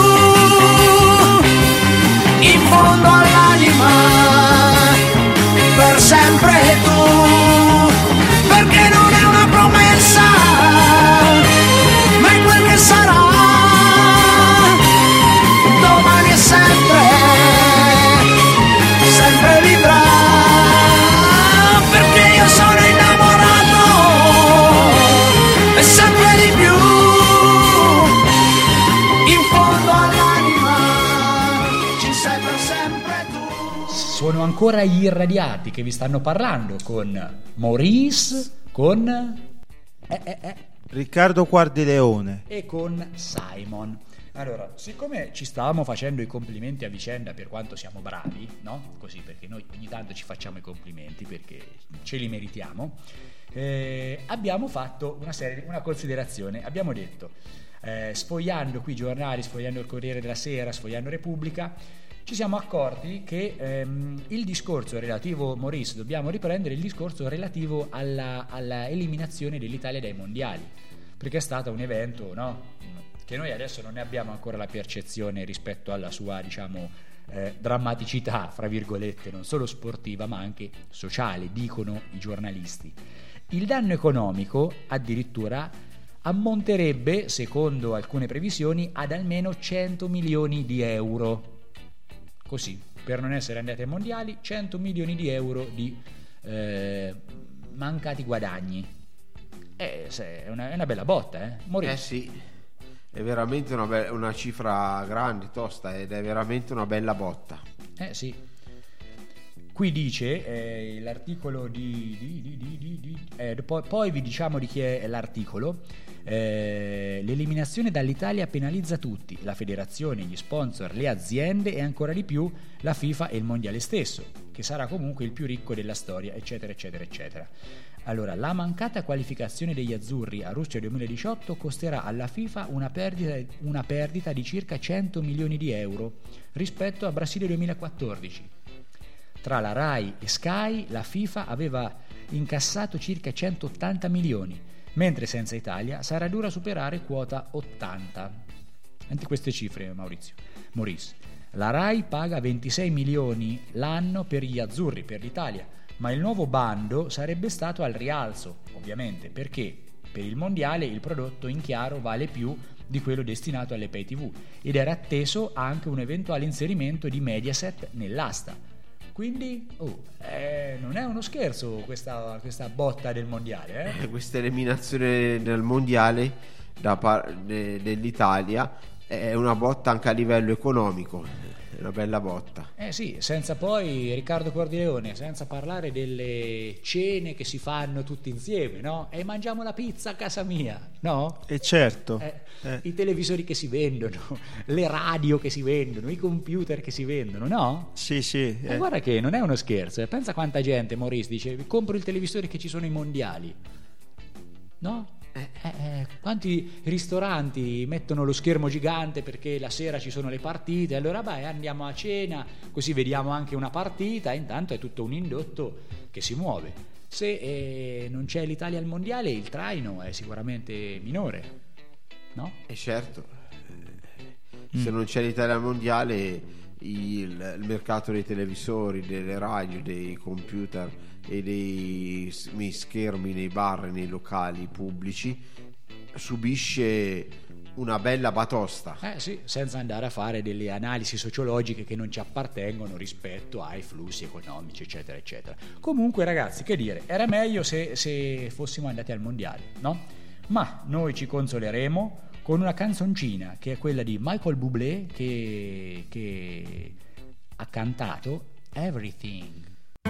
in fondo all'anima, per sempre tu, perché non è una promessa, ma è quel che sarà, domani e sempre, sempre vivrà, perché io sono innamorato e sempre di più, in fondo all'anima ci sei per sempre tu. Sono ancora gli irradiati che vi stanno parlando con Maurice, con Riccardo Quardileone e con Simon. Allora, siccome ci stavamo facendo i complimenti a vicenda per quanto siamo bravi, no? Così, perché noi ogni tanto ci facciamo i complimenti perché ce li meritiamo, abbiamo fatto una considerazione. Abbiamo detto, sfogliando qui i giornali, sfogliando il Corriere della Sera, sfogliando Repubblica, ci siamo accorti che il discorso relativo, Maurice, dobbiamo riprendere il discorso relativo alla eliminazione dell'Italia dai mondiali, perché è stato un evento, no? Che noi adesso non ne abbiamo ancora la percezione rispetto alla sua, diciamo, drammaticità, fra virgolette, non solo sportiva ma anche sociale, dicono i giornalisti. Il danno economico addirittura ammonterebbe, secondo alcune previsioni, ad almeno 100 milioni di euro. Così, per non essere andati ai mondiali, 100 milioni di euro di mancati guadagni. È una bella botta, Maurice? Sì. È veramente una cifra grande, tosta, ed è veramente una bella botta. Sì. Qui dice l'articolo poi vi diciamo di chi è l'articolo. L'eliminazione dall'Italia penalizza tutti, la federazione, gli sponsor, le aziende e ancora di più la FIFA e il mondiale stesso, che sarà comunque il più ricco della storia, eccetera eccetera eccetera. Allora, la mancata qualificazione degli azzurri a Russia 2018 costerà alla FIFA una perdita di circa 100 milioni di euro rispetto a Brasile 2014. Tra la Rai e Sky la FIFA aveva incassato circa 180 milioni, mentre senza Italia sarà dura superare quota 80. Senti queste cifre, Maurice. La Rai paga 26 milioni l'anno per gli azzurri, per l'Italia, ma il nuovo bando sarebbe stato al rialzo, ovviamente, perché per il mondiale il prodotto in chiaro vale più di quello destinato alle pay TV ed era atteso anche un eventuale inserimento di Mediaset nell'asta. Quindi non è uno scherzo questa botta del mondiale. Questa eliminazione del mondiale dell'Italia è una botta anche a livello economico, è una bella botta. Sì, senza poi Riccardo Cordileone, senza parlare delle cene che si fanno tutti insieme, no? E mangiamo la pizza a casa mia, no? E certo. I televisori che si vendono, le radio che si vendono, i computer che si vendono, no? Sì, sì. Guarda che non è uno scherzo, pensa quanta gente, Maurice, dice compro il televisore che ci sono i mondiali, no? Quanti ristoranti mettono lo schermo gigante perché la sera ci sono le partite, allora andiamo a cena così vediamo anche una partita, e intanto è tutto un indotto che si muove. Se non c'è l'Italia al mondiale, il traino è sicuramente minore, no? Certo, se non c'è l'Italia al mondiale, il mercato dei televisori, delle radio, dei computer e dei schermi nei bar e nei locali pubblici subisce una bella batosta. Sì, senza andare a fare delle analisi sociologiche che non ci appartengono rispetto ai flussi economici, eccetera eccetera. Comunque ragazzi, che dire, era meglio se fossimo andati al mondiale, no? Ma noi ci consoleremo con una canzoncina che è quella di Michael Bublé che ha cantato Everything.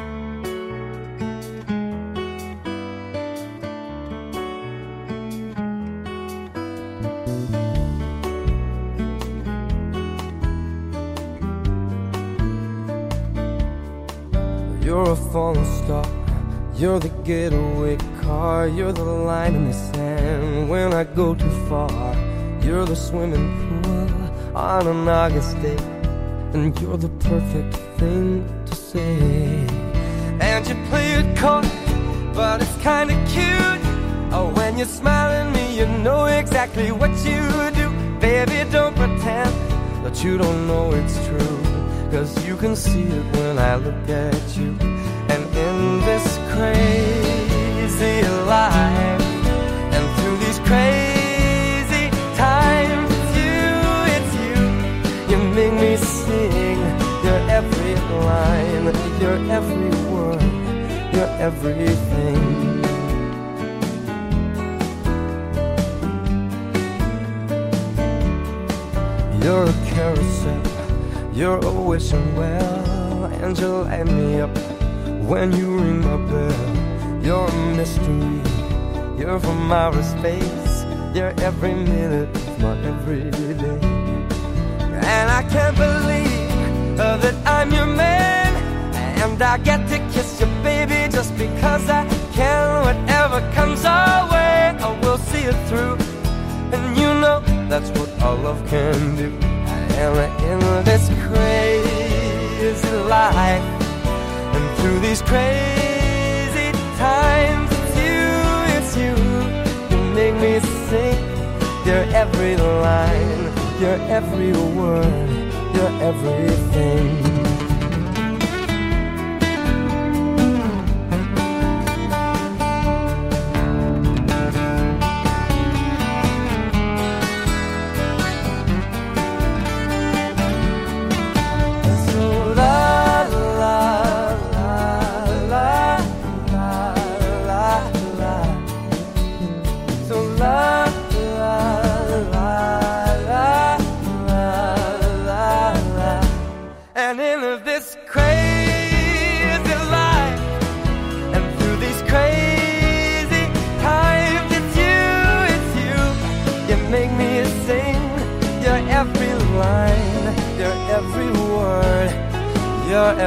You're a falling star, you're the getaway car, you're the line in the sand when I go too far. You're the swimming pool on an August day, and you're the perfect thing to say. And you play it coy, but it's kinda cute. Oh, when you smile at me, you know exactly what you do. Baby, don't pretend that you don't know it's true, 'cause you can see it when I look at you. And in this crazy life, and through these crazy times, it's you, you make me sing. You're every line, you're every word, you're everything. You're a carousel, you're a wishing well, and you light me up when you ring my bell. You're a mystery, you're from outer space, you're every minute of my everyday. And I can't believe that I'm your man, and I get to kiss you, baby, just because I can. Whatever comes our way, I will see it through, and you know that's what our love can do. And in this crazy life, and through these crazy times, it's you, you make me sing. You're every line, you're every word, you're everything. You're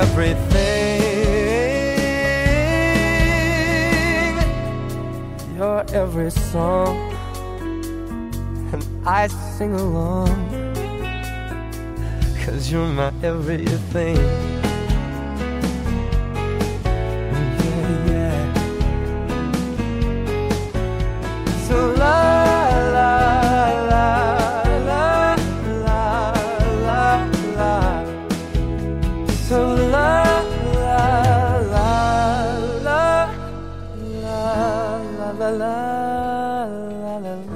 everything, you're every song, and I sing along, 'cause you're my everything. Yeah, yeah. So la la la la la la la. So la la la la la la la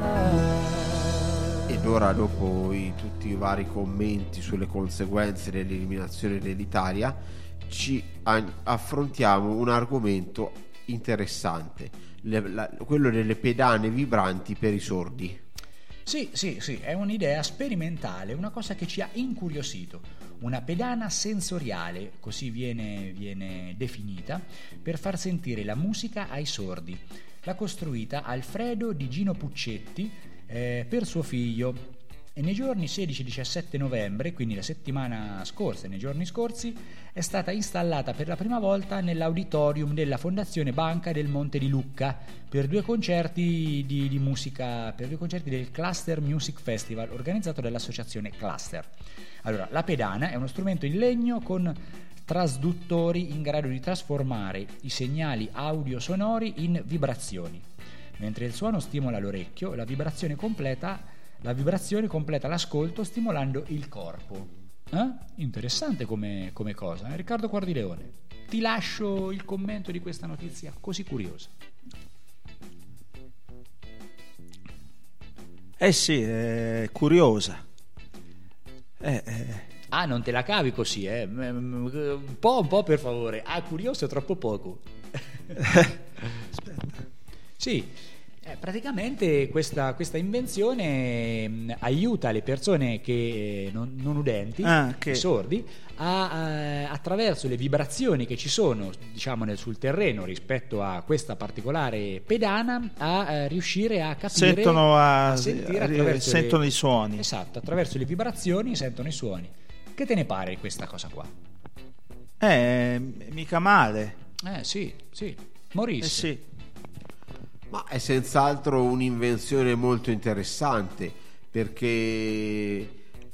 la. Ed ora, dopo tutti i vari commenti sulle conseguenze dell'eliminazione dell'Italia, ci affrontiamo un argomento interessante, quello delle pedane vibranti per i sordi. Sì, è un'idea sperimentale, una cosa che ci ha incuriosito, una pedana sensoriale, così viene definita, per far sentire la musica ai sordi. L'ha costruita Alfredo Di Gino Puccetti per suo figlio. E nei giorni 16-17 novembre, quindi la settimana scorsa, nei giorni scorsi, è stata installata per la prima volta nell'auditorium della Fondazione Banca del Monte di Lucca per 2 concerti di musica, per 2 concerti del Cluster Music Festival organizzato dall'associazione Cluster. Allora, la pedana è uno strumento in legno con trasduttori in grado di trasformare i segnali audio sonori in vibrazioni. Mentre il suono stimola l'orecchio, la vibrazione completa l'ascolto stimolando il corpo. Interessante come cosa. Riccardo Guardileone, ti lascio il commento di questa notizia così curiosa. Sì, è curiosa. Non te la cavi così, un po' per favore. Curioso è troppo poco. Aspetta. Sì. Praticamente questa invenzione aiuta le persone che non udenti, sordi, attraverso le vibrazioni che ci sono, diciamo, sul terreno rispetto a questa particolare pedana, a riuscire a capire, sentono i suoni. Esatto, attraverso le vibrazioni sentono i suoni. Che te ne pare di questa cosa qua? Mica male. Sì. Maurice. Sì. Ma è senz'altro un'invenzione molto interessante, perché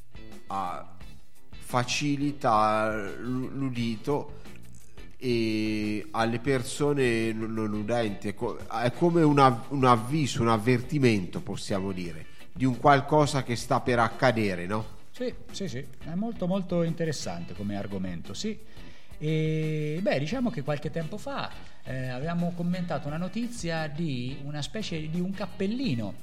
facilita l'udito e alle persone non udenti è come un avviso, un avvertimento, possiamo dire, di un qualcosa che sta per accadere, no? Sì, è molto molto interessante come argomento, sì. E diciamo che qualche tempo fa avevamo commentato una notizia di una specie di un cappellino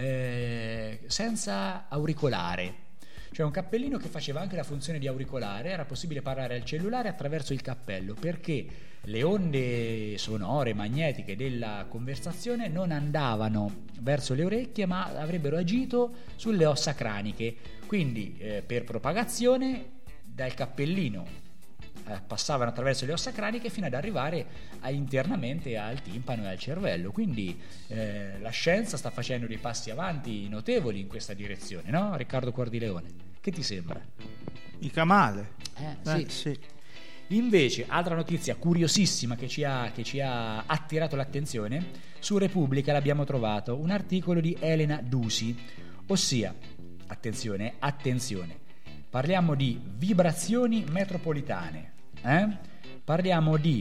senza auricolare, cioè un cappellino che faceva anche la funzione di auricolare. Era possibile parlare al cellulare attraverso il cappello, perché le onde sonore magnetiche della conversazione non andavano verso le orecchie, ma avrebbero agito sulle ossa craniche, quindi per propagazione dal cappellino passavano attraverso le ossa craniche fino ad arrivare internamente al timpano e al cervello. Quindi la scienza sta facendo dei passi avanti notevoli in questa direzione, no? Riccardo Guardileone, che ti sembra? Mica male. Sì. Invece, altra notizia curiosissima che ci ha attirato l'attenzione, su Repubblica l'abbiamo trovato un articolo di Elena Dusi, ossia, attenzione, parliamo di vibrazioni metropolitane. Parliamo di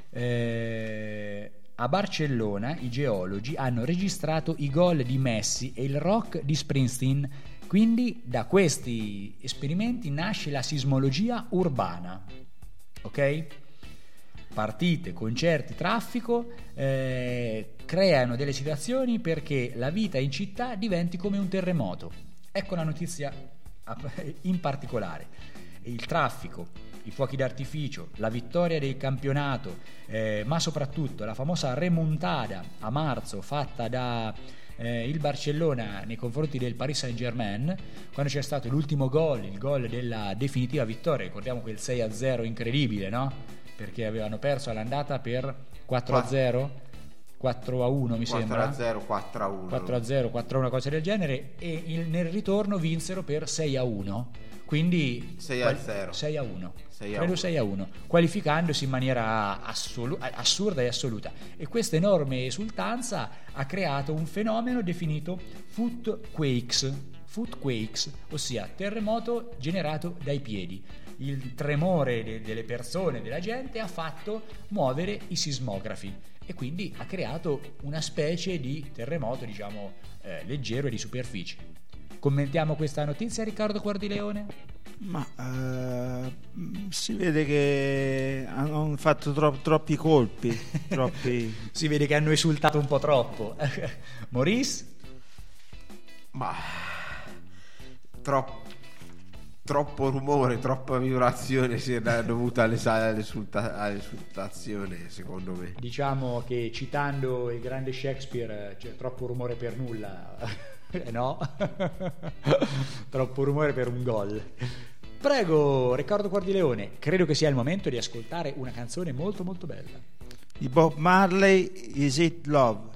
a Barcellona i geologi hanno registrato i gol di Messi e il rock di Springsteen. Quindi da questi esperimenti nasce la sismologia urbana, ok? Partite, concerti, traffico creano delle situazioni perché la vita in città diventi come un terremoto. Ecco la notizia in particolare: il traffico, i fuochi d'artificio, la vittoria del campionato, ma soprattutto la famosa remontada a marzo fatta da il Barcellona nei confronti del Paris Saint-Germain, quando c'è stato l'ultimo gol, il gol della definitiva vittoria. Ricordiamo quel 6-0 incredibile, no? Perché avevano perso all'andata per 4-0, 4-1 mi sembra, 4-0, 4-0, 4-1, cosa del genere, e nel ritorno vinsero per 6-1, quindi 6-1, credo 6-1, qualificandosi in maniera assurda e assoluta. E questa enorme esultanza ha creato un fenomeno definito footquakes, ossia terremoto generato dai piedi. Il tremore delle persone, della gente, ha fatto muovere i sismografi e quindi ha creato una specie di terremoto, diciamo, leggero e di superficie. Commentiamo questa notizia, Riccardo Guardileone? Ma si vede che hanno fatto troppi colpi. Si vede che hanno esultato un po' troppo. Maurice? Ma troppo rumore, troppa vibrazione si è dovuta all'esultazione, secondo me. Diciamo che, citando il grande Shakespeare, c'è troppo rumore per nulla. No, troppo rumore per un gol. Prego, Riccardo Guardileone, credo che sia il momento di ascoltare una canzone molto molto bella. Di Bob Marley, Is It Love?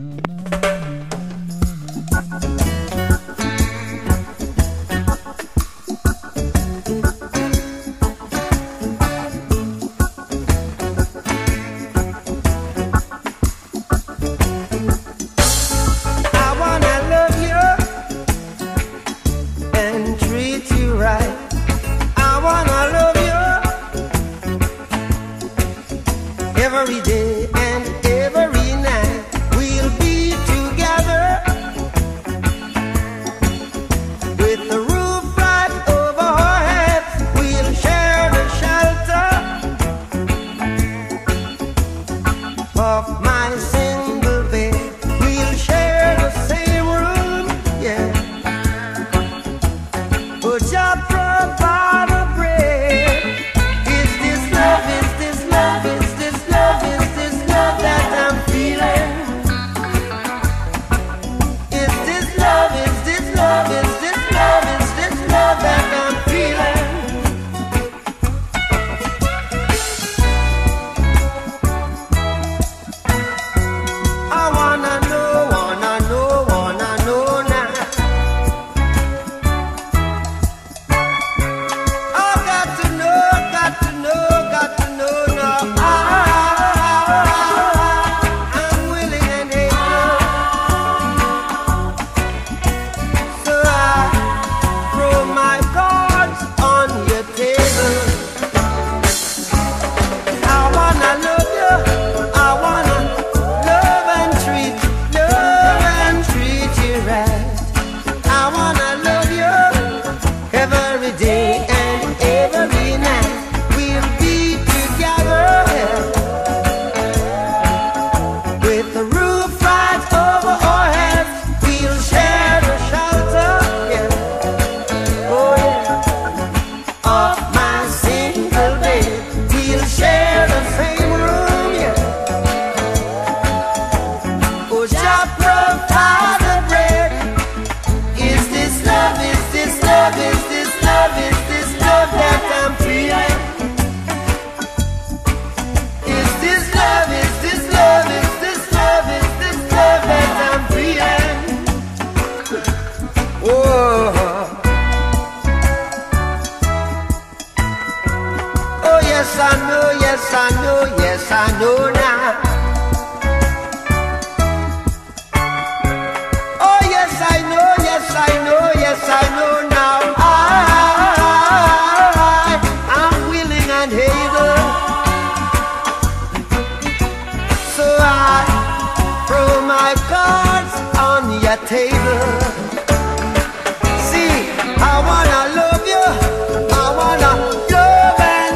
Every day and every night we'll be together with the roof right over our heads. We'll share the shelter of my single bed. We'll share the same room, yeah. But just provide a bread. Is this love? Is this love? Is this love? Is this love that I'm feeling? Is this love? Is this love? Is this love? Is this love that I'm feeling? I wanna know now. I got to know now. I'm willing and able, so I throw my cards on your table. I wanna love you, I wanna love and treat you right. I wanna love you every day and every night. We'll be together with the roof right over our heads. We'll share the shelter, yeah. Oh yeah, of my single bed. We'll share the same room, yeah. Oh, just provide the bread. Is this love? Is this love? Is this love? Is this love that I'm feeling? Is this love? Is this love? Is this love? Is this love that I'm feeling? Oh, oh yes I know, yes I know, yes I know now. Oh yes I know, yes I know, yes I know now. I'm willing and able, so I throw my cards on your table. See, I wanna love you, I wanna love and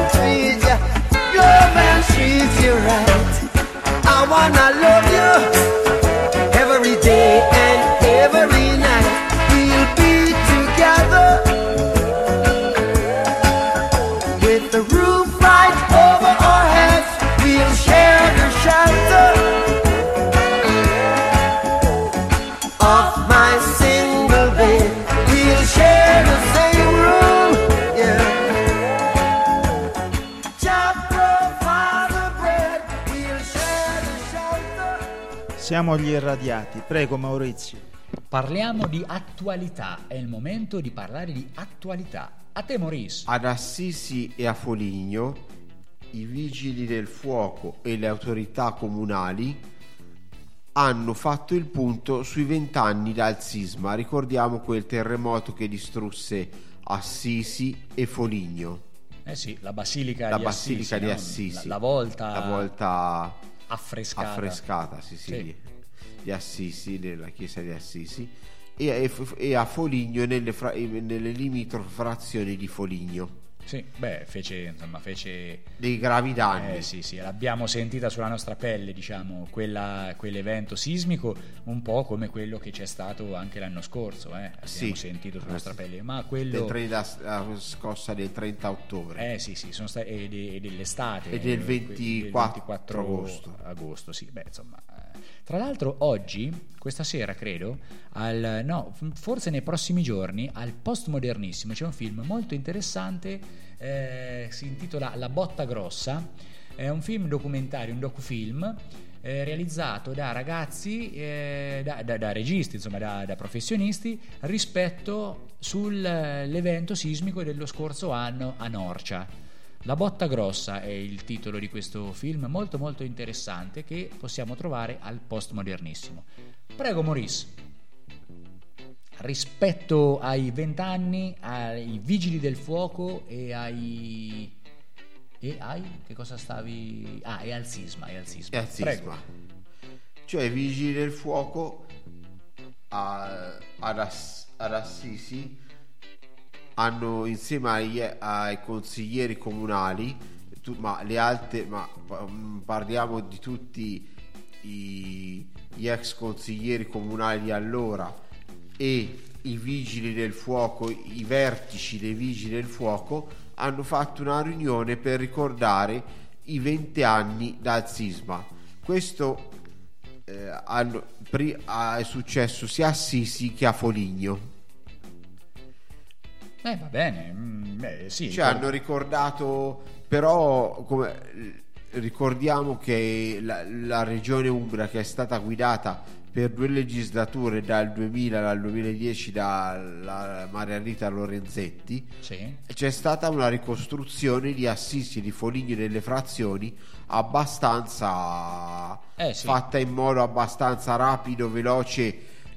treat you right. I wanna love you every day and every night. We'll be together with the roof right over our heads. We'll share the shelter of my single bed. We'll share the same room, yeah. Just provide the bread. We'll share the shelter. Siamo gli irradiati. Prego Maurizio. Parliamo di attualità, è il momento di parlare di attualità. A te Maurice. Ad Assisi e a Foligno i vigili del fuoco e le autorità comunali hanno fatto il punto sui 20 anni dal sisma. Ricordiamo quel terremoto che distrusse Assisi e Foligno. Eh sì, la basilica La di basilica Assisi, di no? Assisi. La volta affrescata, sì. Sì. Di Assisi, della chiesa di Assisi, e a Foligno nelle limitrofe frazioni di Foligno. Sì, beh, fece dei gravi danni. Sì, l'abbiamo sentita sulla nostra pelle, diciamo, quell'evento sismico, un po' come quello che c'è stato anche l'anno scorso, abbiamo sentito sulla nostra pelle, ma quello la scossa del 30 ottobre. Sì, sono stati e dell'estate e del 24 agosto, sì, beh, insomma, Tra l'altro oggi, questa sera credo, forse nei prossimi giorni, al Postmodernissimo c'è un film molto interessante, si intitola La botta grossa, è un film documentario, un docufilm realizzato da ragazzi, da registi, insomma da professionisti, rispetto sull'evento sismico dello scorso anno a Norcia. La botta grossa è il titolo di questo film molto molto interessante che possiamo trovare al Postmodernissimo. Prego Maurice, rispetto ai 20 anni, ai vigili del fuoco e che cosa stavi? E al sisma. Prego. Cioè i vigili del fuoco ad Assisi hanno, insieme ai consiglieri comunali, parliamo di tutti gli ex consiglieri comunali di allora e i vigili del fuoco, i vertici dei vigili del fuoco, hanno fatto una riunione per ricordare i 20 anni dal sisma. Questo è successo sia a Assisi che a Foligno. Va bene, sì. Cioè hanno ricordato, però ricordiamo che la regione Umbria, che è stata guidata per 2 legislature dal 2000 al 2010 dalla Maria Rita Lorenzetti, sì, c'è stata una ricostruzione di Assisi e di Foligno delle frazioni abbastanza fatta in modo abbastanza rapido, veloce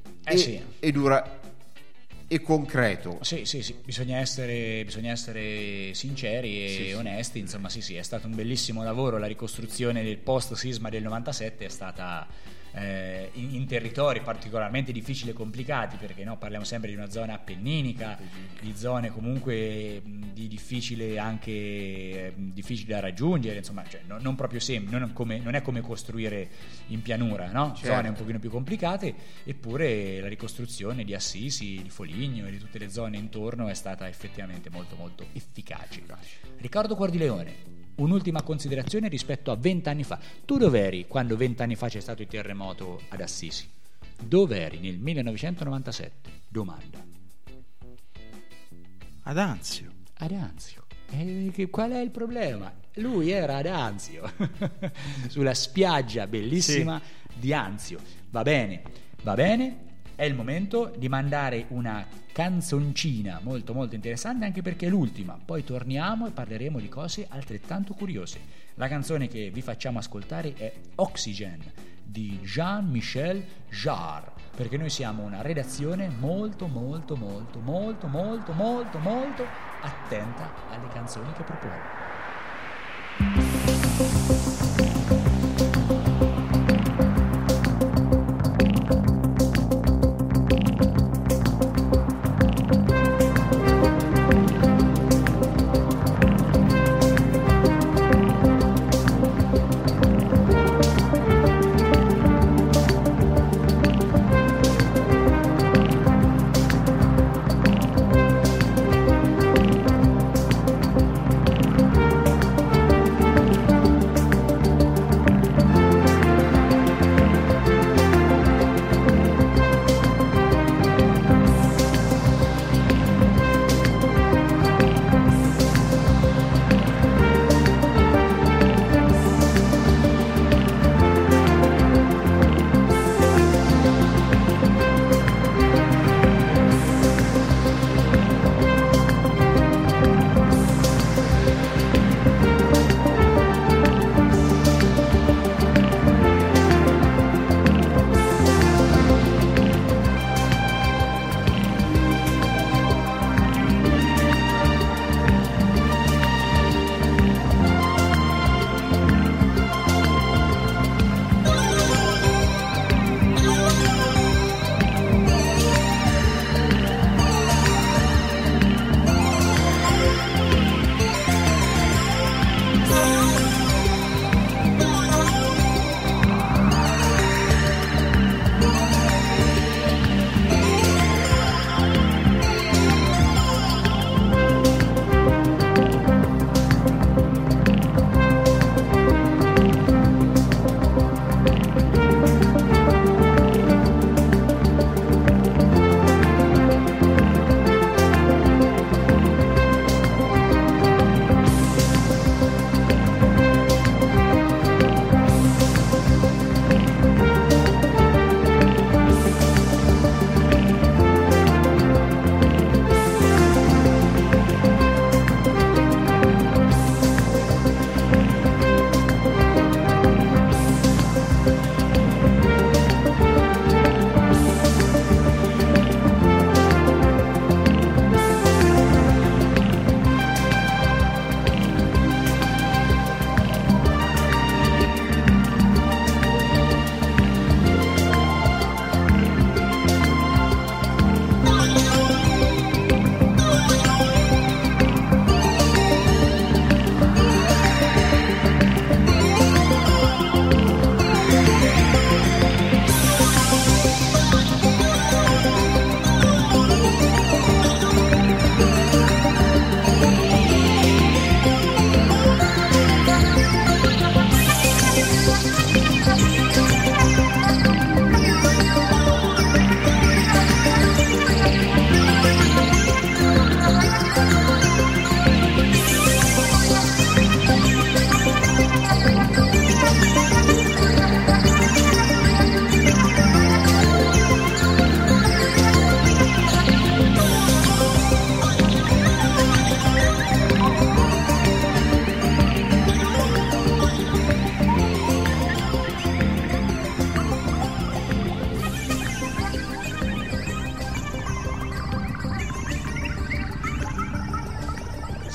e concreto. Sì, bisogna essere sinceri e onesti, insomma, sì, è stato un bellissimo lavoro. La ricostruzione del post sisma del 97 è stata in territori particolarmente difficili e complicati, perché parliamo sempre di una zona appenninica, di zone comunque di difficile da raggiungere, insomma, cioè, non proprio semplice, non è come costruire in pianura, no? Certo. Zone un pochino più complicate, eppure la ricostruzione di Assisi, di Foligno e di tutte le zone intorno è stata effettivamente molto molto efficace. Riccardo Guardileone, un'ultima considerazione rispetto a 20 anni fa. Tu dov'eri quando 20 anni fa c'è stato il terremoto ad Assisi? Dov'eri nel 1997? Domanda. Ad Anzio. Qual è il problema? Lui era ad Anzio sulla spiaggia bellissima di Anzio. Va bene, è il momento di mandare una canzoncina molto molto interessante, anche perché è l'ultima, poi torniamo e parleremo di cose altrettanto curiose. La canzone che vi facciamo ascoltare è Oxygen di Jean-Michel Jarre, perché noi siamo una redazione molto molto molto molto molto molto molto attenta alle canzoni che propone.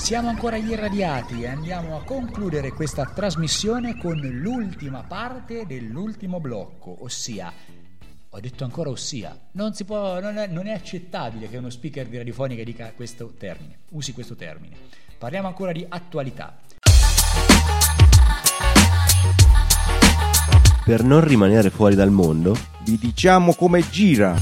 Siamo ancora irradiati e andiamo a concludere questa trasmissione con l'ultima parte dell'ultimo blocco, ossia, ho detto ancora ossia, non è accettabile che uno speaker di radiofonica dica questo termine, usi questo termine. Parliamo ancora di attualità. Per non rimanere fuori dal mondo, vi diciamo come gira.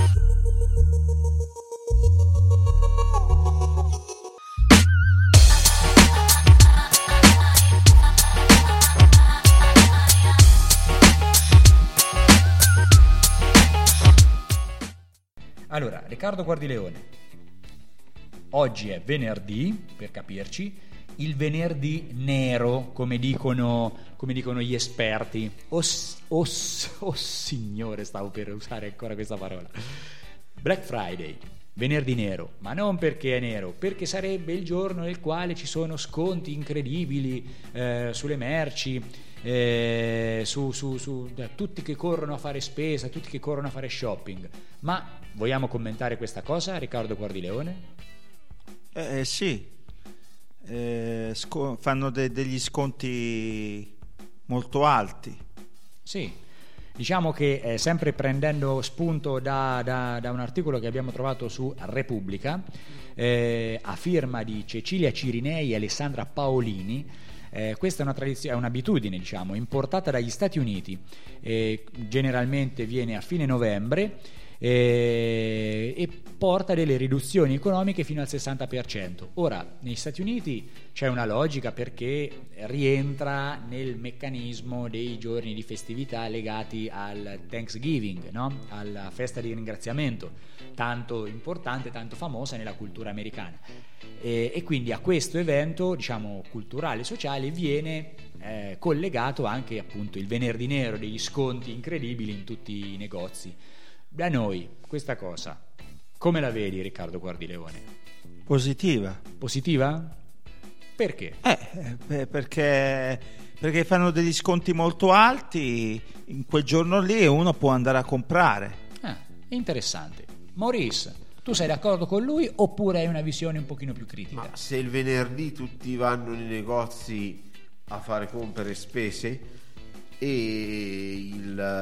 Allora, Riccardo Guardileone, oggi è venerdì, per capirci, il venerdì nero, come dicono gli esperti. Oh signore, stavo per usare ancora questa parola. Black Friday, venerdì nero, ma non perché è nero, perché sarebbe il giorno nel quale ci sono sconti incredibili sulle merci, su tutti che corrono a fare spesa, tutti che corrono a fare shopping. Ma vogliamo commentare questa cosa, Riccardo Guardileone? Sì, fanno degli sconti molto alti. Sì, diciamo che sempre prendendo spunto da un articolo che abbiamo trovato su Repubblica, a firma di Cecilia Cirinei e Alessandra Paolini. Questa è una tradizione, è un'abitudine, diciamo, importata dagli Stati Uniti, generalmente viene a fine novembre e porta delle riduzioni economiche fino al 60%. Ora, negli Stati Uniti c'è una logica perché rientra nel meccanismo dei giorni di festività legati al Thanksgiving, no? Alla festa di ringraziamento, tanto importante, tanto famosa nella cultura americana. E quindi a questo evento, diciamo, culturale e sociale viene collegato anche appunto il venerdì nero, degli sconti incredibili in tutti i negozi. Da noi questa cosa come la vedi, Riccardo Guardileone? Positiva. Positiva? Perché? Perché fanno degli sconti molto alti in quel giorno lì e uno può andare a comprare. Interessante. Maurice, tu sei d'accordo con lui oppure hai una visione un pochino più critica? Ma se il venerdì tutti vanno nei negozi a fare compere e spese e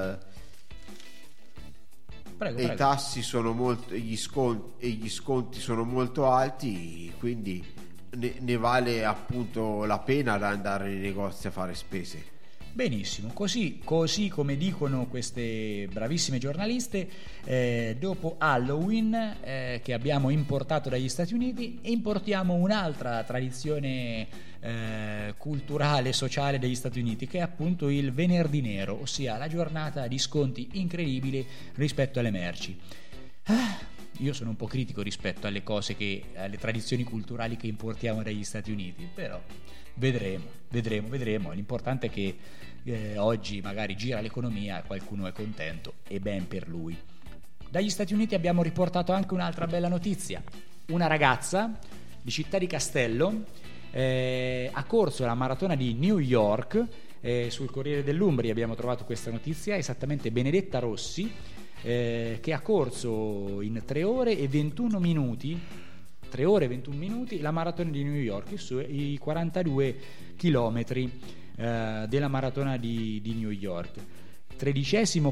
Prego. I tassi sono molto, gli sconti sono molto alti, quindi ne vale appunto la pena da andare nei negozi a fare spese. Benissimo, così come dicono queste bravissime giornaliste, dopo Halloween che abbiamo importato dagli Stati Uniti, importiamo un'altra tradizione culturale e sociale degli Stati Uniti, che è appunto il venerdì nero, ossia la giornata di sconti incredibili rispetto alle merci. Io sono un po' critico rispetto alle tradizioni culturali che importiamo dagli Stati Uniti, però vedremo. L'importante è che oggi magari gira l'economia, qualcuno è contento e ben per lui. Dagli Stati Uniti abbiamo riportato anche un'altra bella notizia. Una ragazza di Città di Castello ha corso la maratona di New York. Sul Corriere dell'Umbria abbiamo trovato questa notizia, esattamente Benedetta Rossi, che ha corso in 3 ore e 21 minuti la maratona di New York, i 42 chilometri della maratona di New York. 13°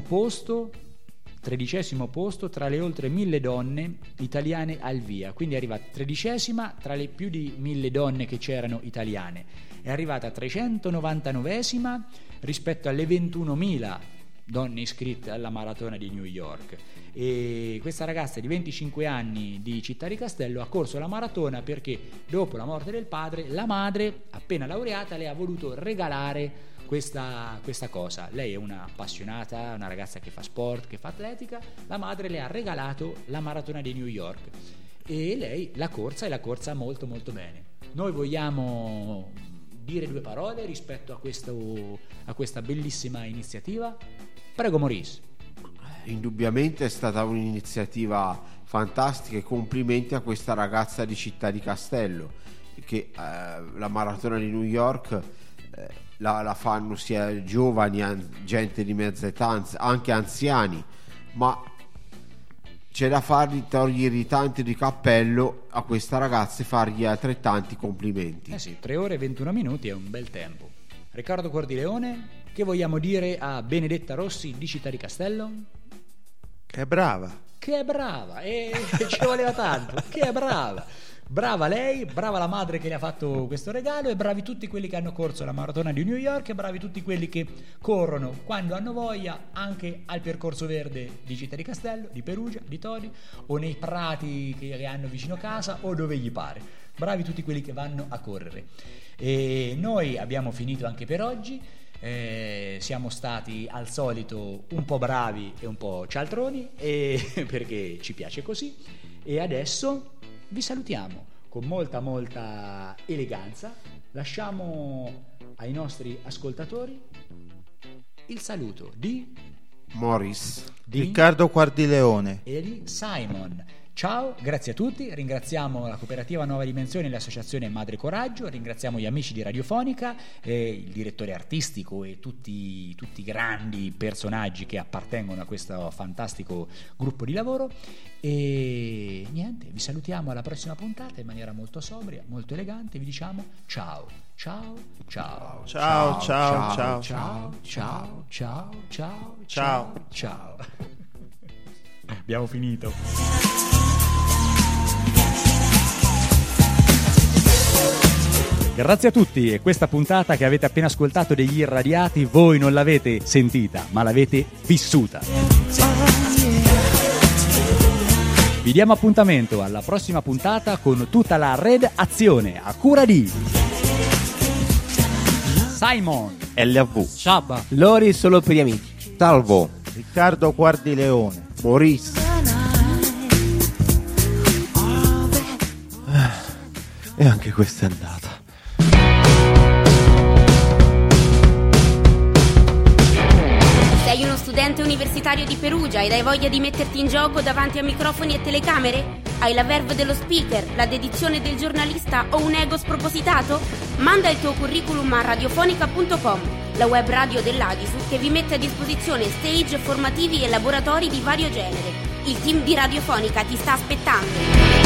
posto tra le oltre 1000 donne italiane al via, quindi è arrivata 13ª tra le più di 1000 donne che c'erano italiane, è arrivata 399esima rispetto alle 21.000 donne iscritte alla maratona di New York. E questa ragazza di 25 anni di Città di Castello ha corso la maratona perché dopo la morte del padre, la madre, appena laureata, le ha voluto regalare questa cosa. Lei è una appassionata, una ragazza che fa sport, che fa atletica. La madre le ha regalato la maratona di New York e lei l'ha corsa molto molto bene. Noi vogliamo dire 2 parole rispetto a questa bellissima iniziativa. Prego Maurice. Indubbiamente è stata un'iniziativa fantastica e complimenti a questa ragazza di Città di Castello, che la maratona di New York la fanno sia giovani, gente di mezza età, anche anziani, ma c'è da fargli togliere tanti di cappello a questa ragazza e fargli altrettanti complimenti. Eh sì, 3 ore e 21 minuti è un bel tempo. Riccardo Cordileone, che vogliamo dire a Benedetta Rossi di Città di Castello? Che è brava. Che è brava, e ci voleva tanto, che è brava. Brava lei, brava la madre che le ha fatto questo regalo, e bravi tutti quelli che hanno corso la maratona di New York, e bravi tutti quelli che corrono quando hanno voglia anche al percorso verde di Città di Castello, di Perugia, di Todi, o nei prati che hanno vicino casa, o dove gli pare. Bravi tutti quelli che vanno a correre. E noi abbiamo finito anche per oggi. Siamo stati al solito un po' bravi e un po' cialtroni, perché ci piace così, e adesso vi salutiamo con molta eleganza. Lasciamo ai nostri ascoltatori il saluto di Morris, di Riccardo Quardileone e di Simon. Ciao, grazie a tutti, ringraziamo la cooperativa Nuova Dimensione e l'associazione Madre Coraggio, ringraziamo gli amici di Radiofonica, il direttore artistico e tutti i grandi personaggi che appartengono a questo fantastico gruppo di lavoro, e niente, vi salutiamo alla prossima puntata in maniera molto sobria, molto elegante, vi diciamo ciao, ciao, ciao, ciao, ciao, ciao, ciao, ciao, ciao, ciao, ciao, ciao. Abbiamo finito. Grazie a tutti, e questa puntata che avete appena ascoltato degli Irradiati voi non l'avete sentita, ma l'avete vissuta. Vi diamo appuntamento alla prossima puntata con tutta la redazione a cura di Simon, LV, Sciabba, Lori solo per gli amici. Salvo, Riccardo Quardileone, Maurice. e anche questa è andata. Sei uno studente universitario di Perugia ed hai voglia di metterti in gioco davanti a microfoni e telecamere? Hai la verve dello speaker, la dedizione del giornalista o un ego spropositato? Manda il tuo curriculum a radiofonica.com, la web radio dell'Adisu che vi mette a disposizione stage formativi e laboratori di vario genere. Il team di Radiofonica ti sta aspettando.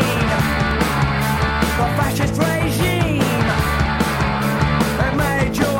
Fascist regime, they made you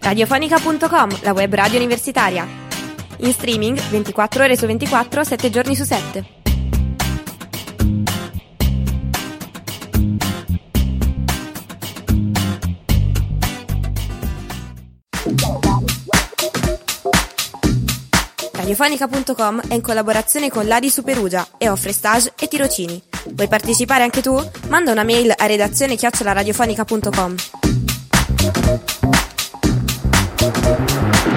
Radiofonica.com, la web radio universitaria. In streaming 24 ore su 24, 7 giorni su 7. Radiofonica.com è in collaborazione con l'Adi su Perugia e offre stage e tirocini. Vuoi partecipare anche tu? Manda una mail a redazione@radiofonica.com.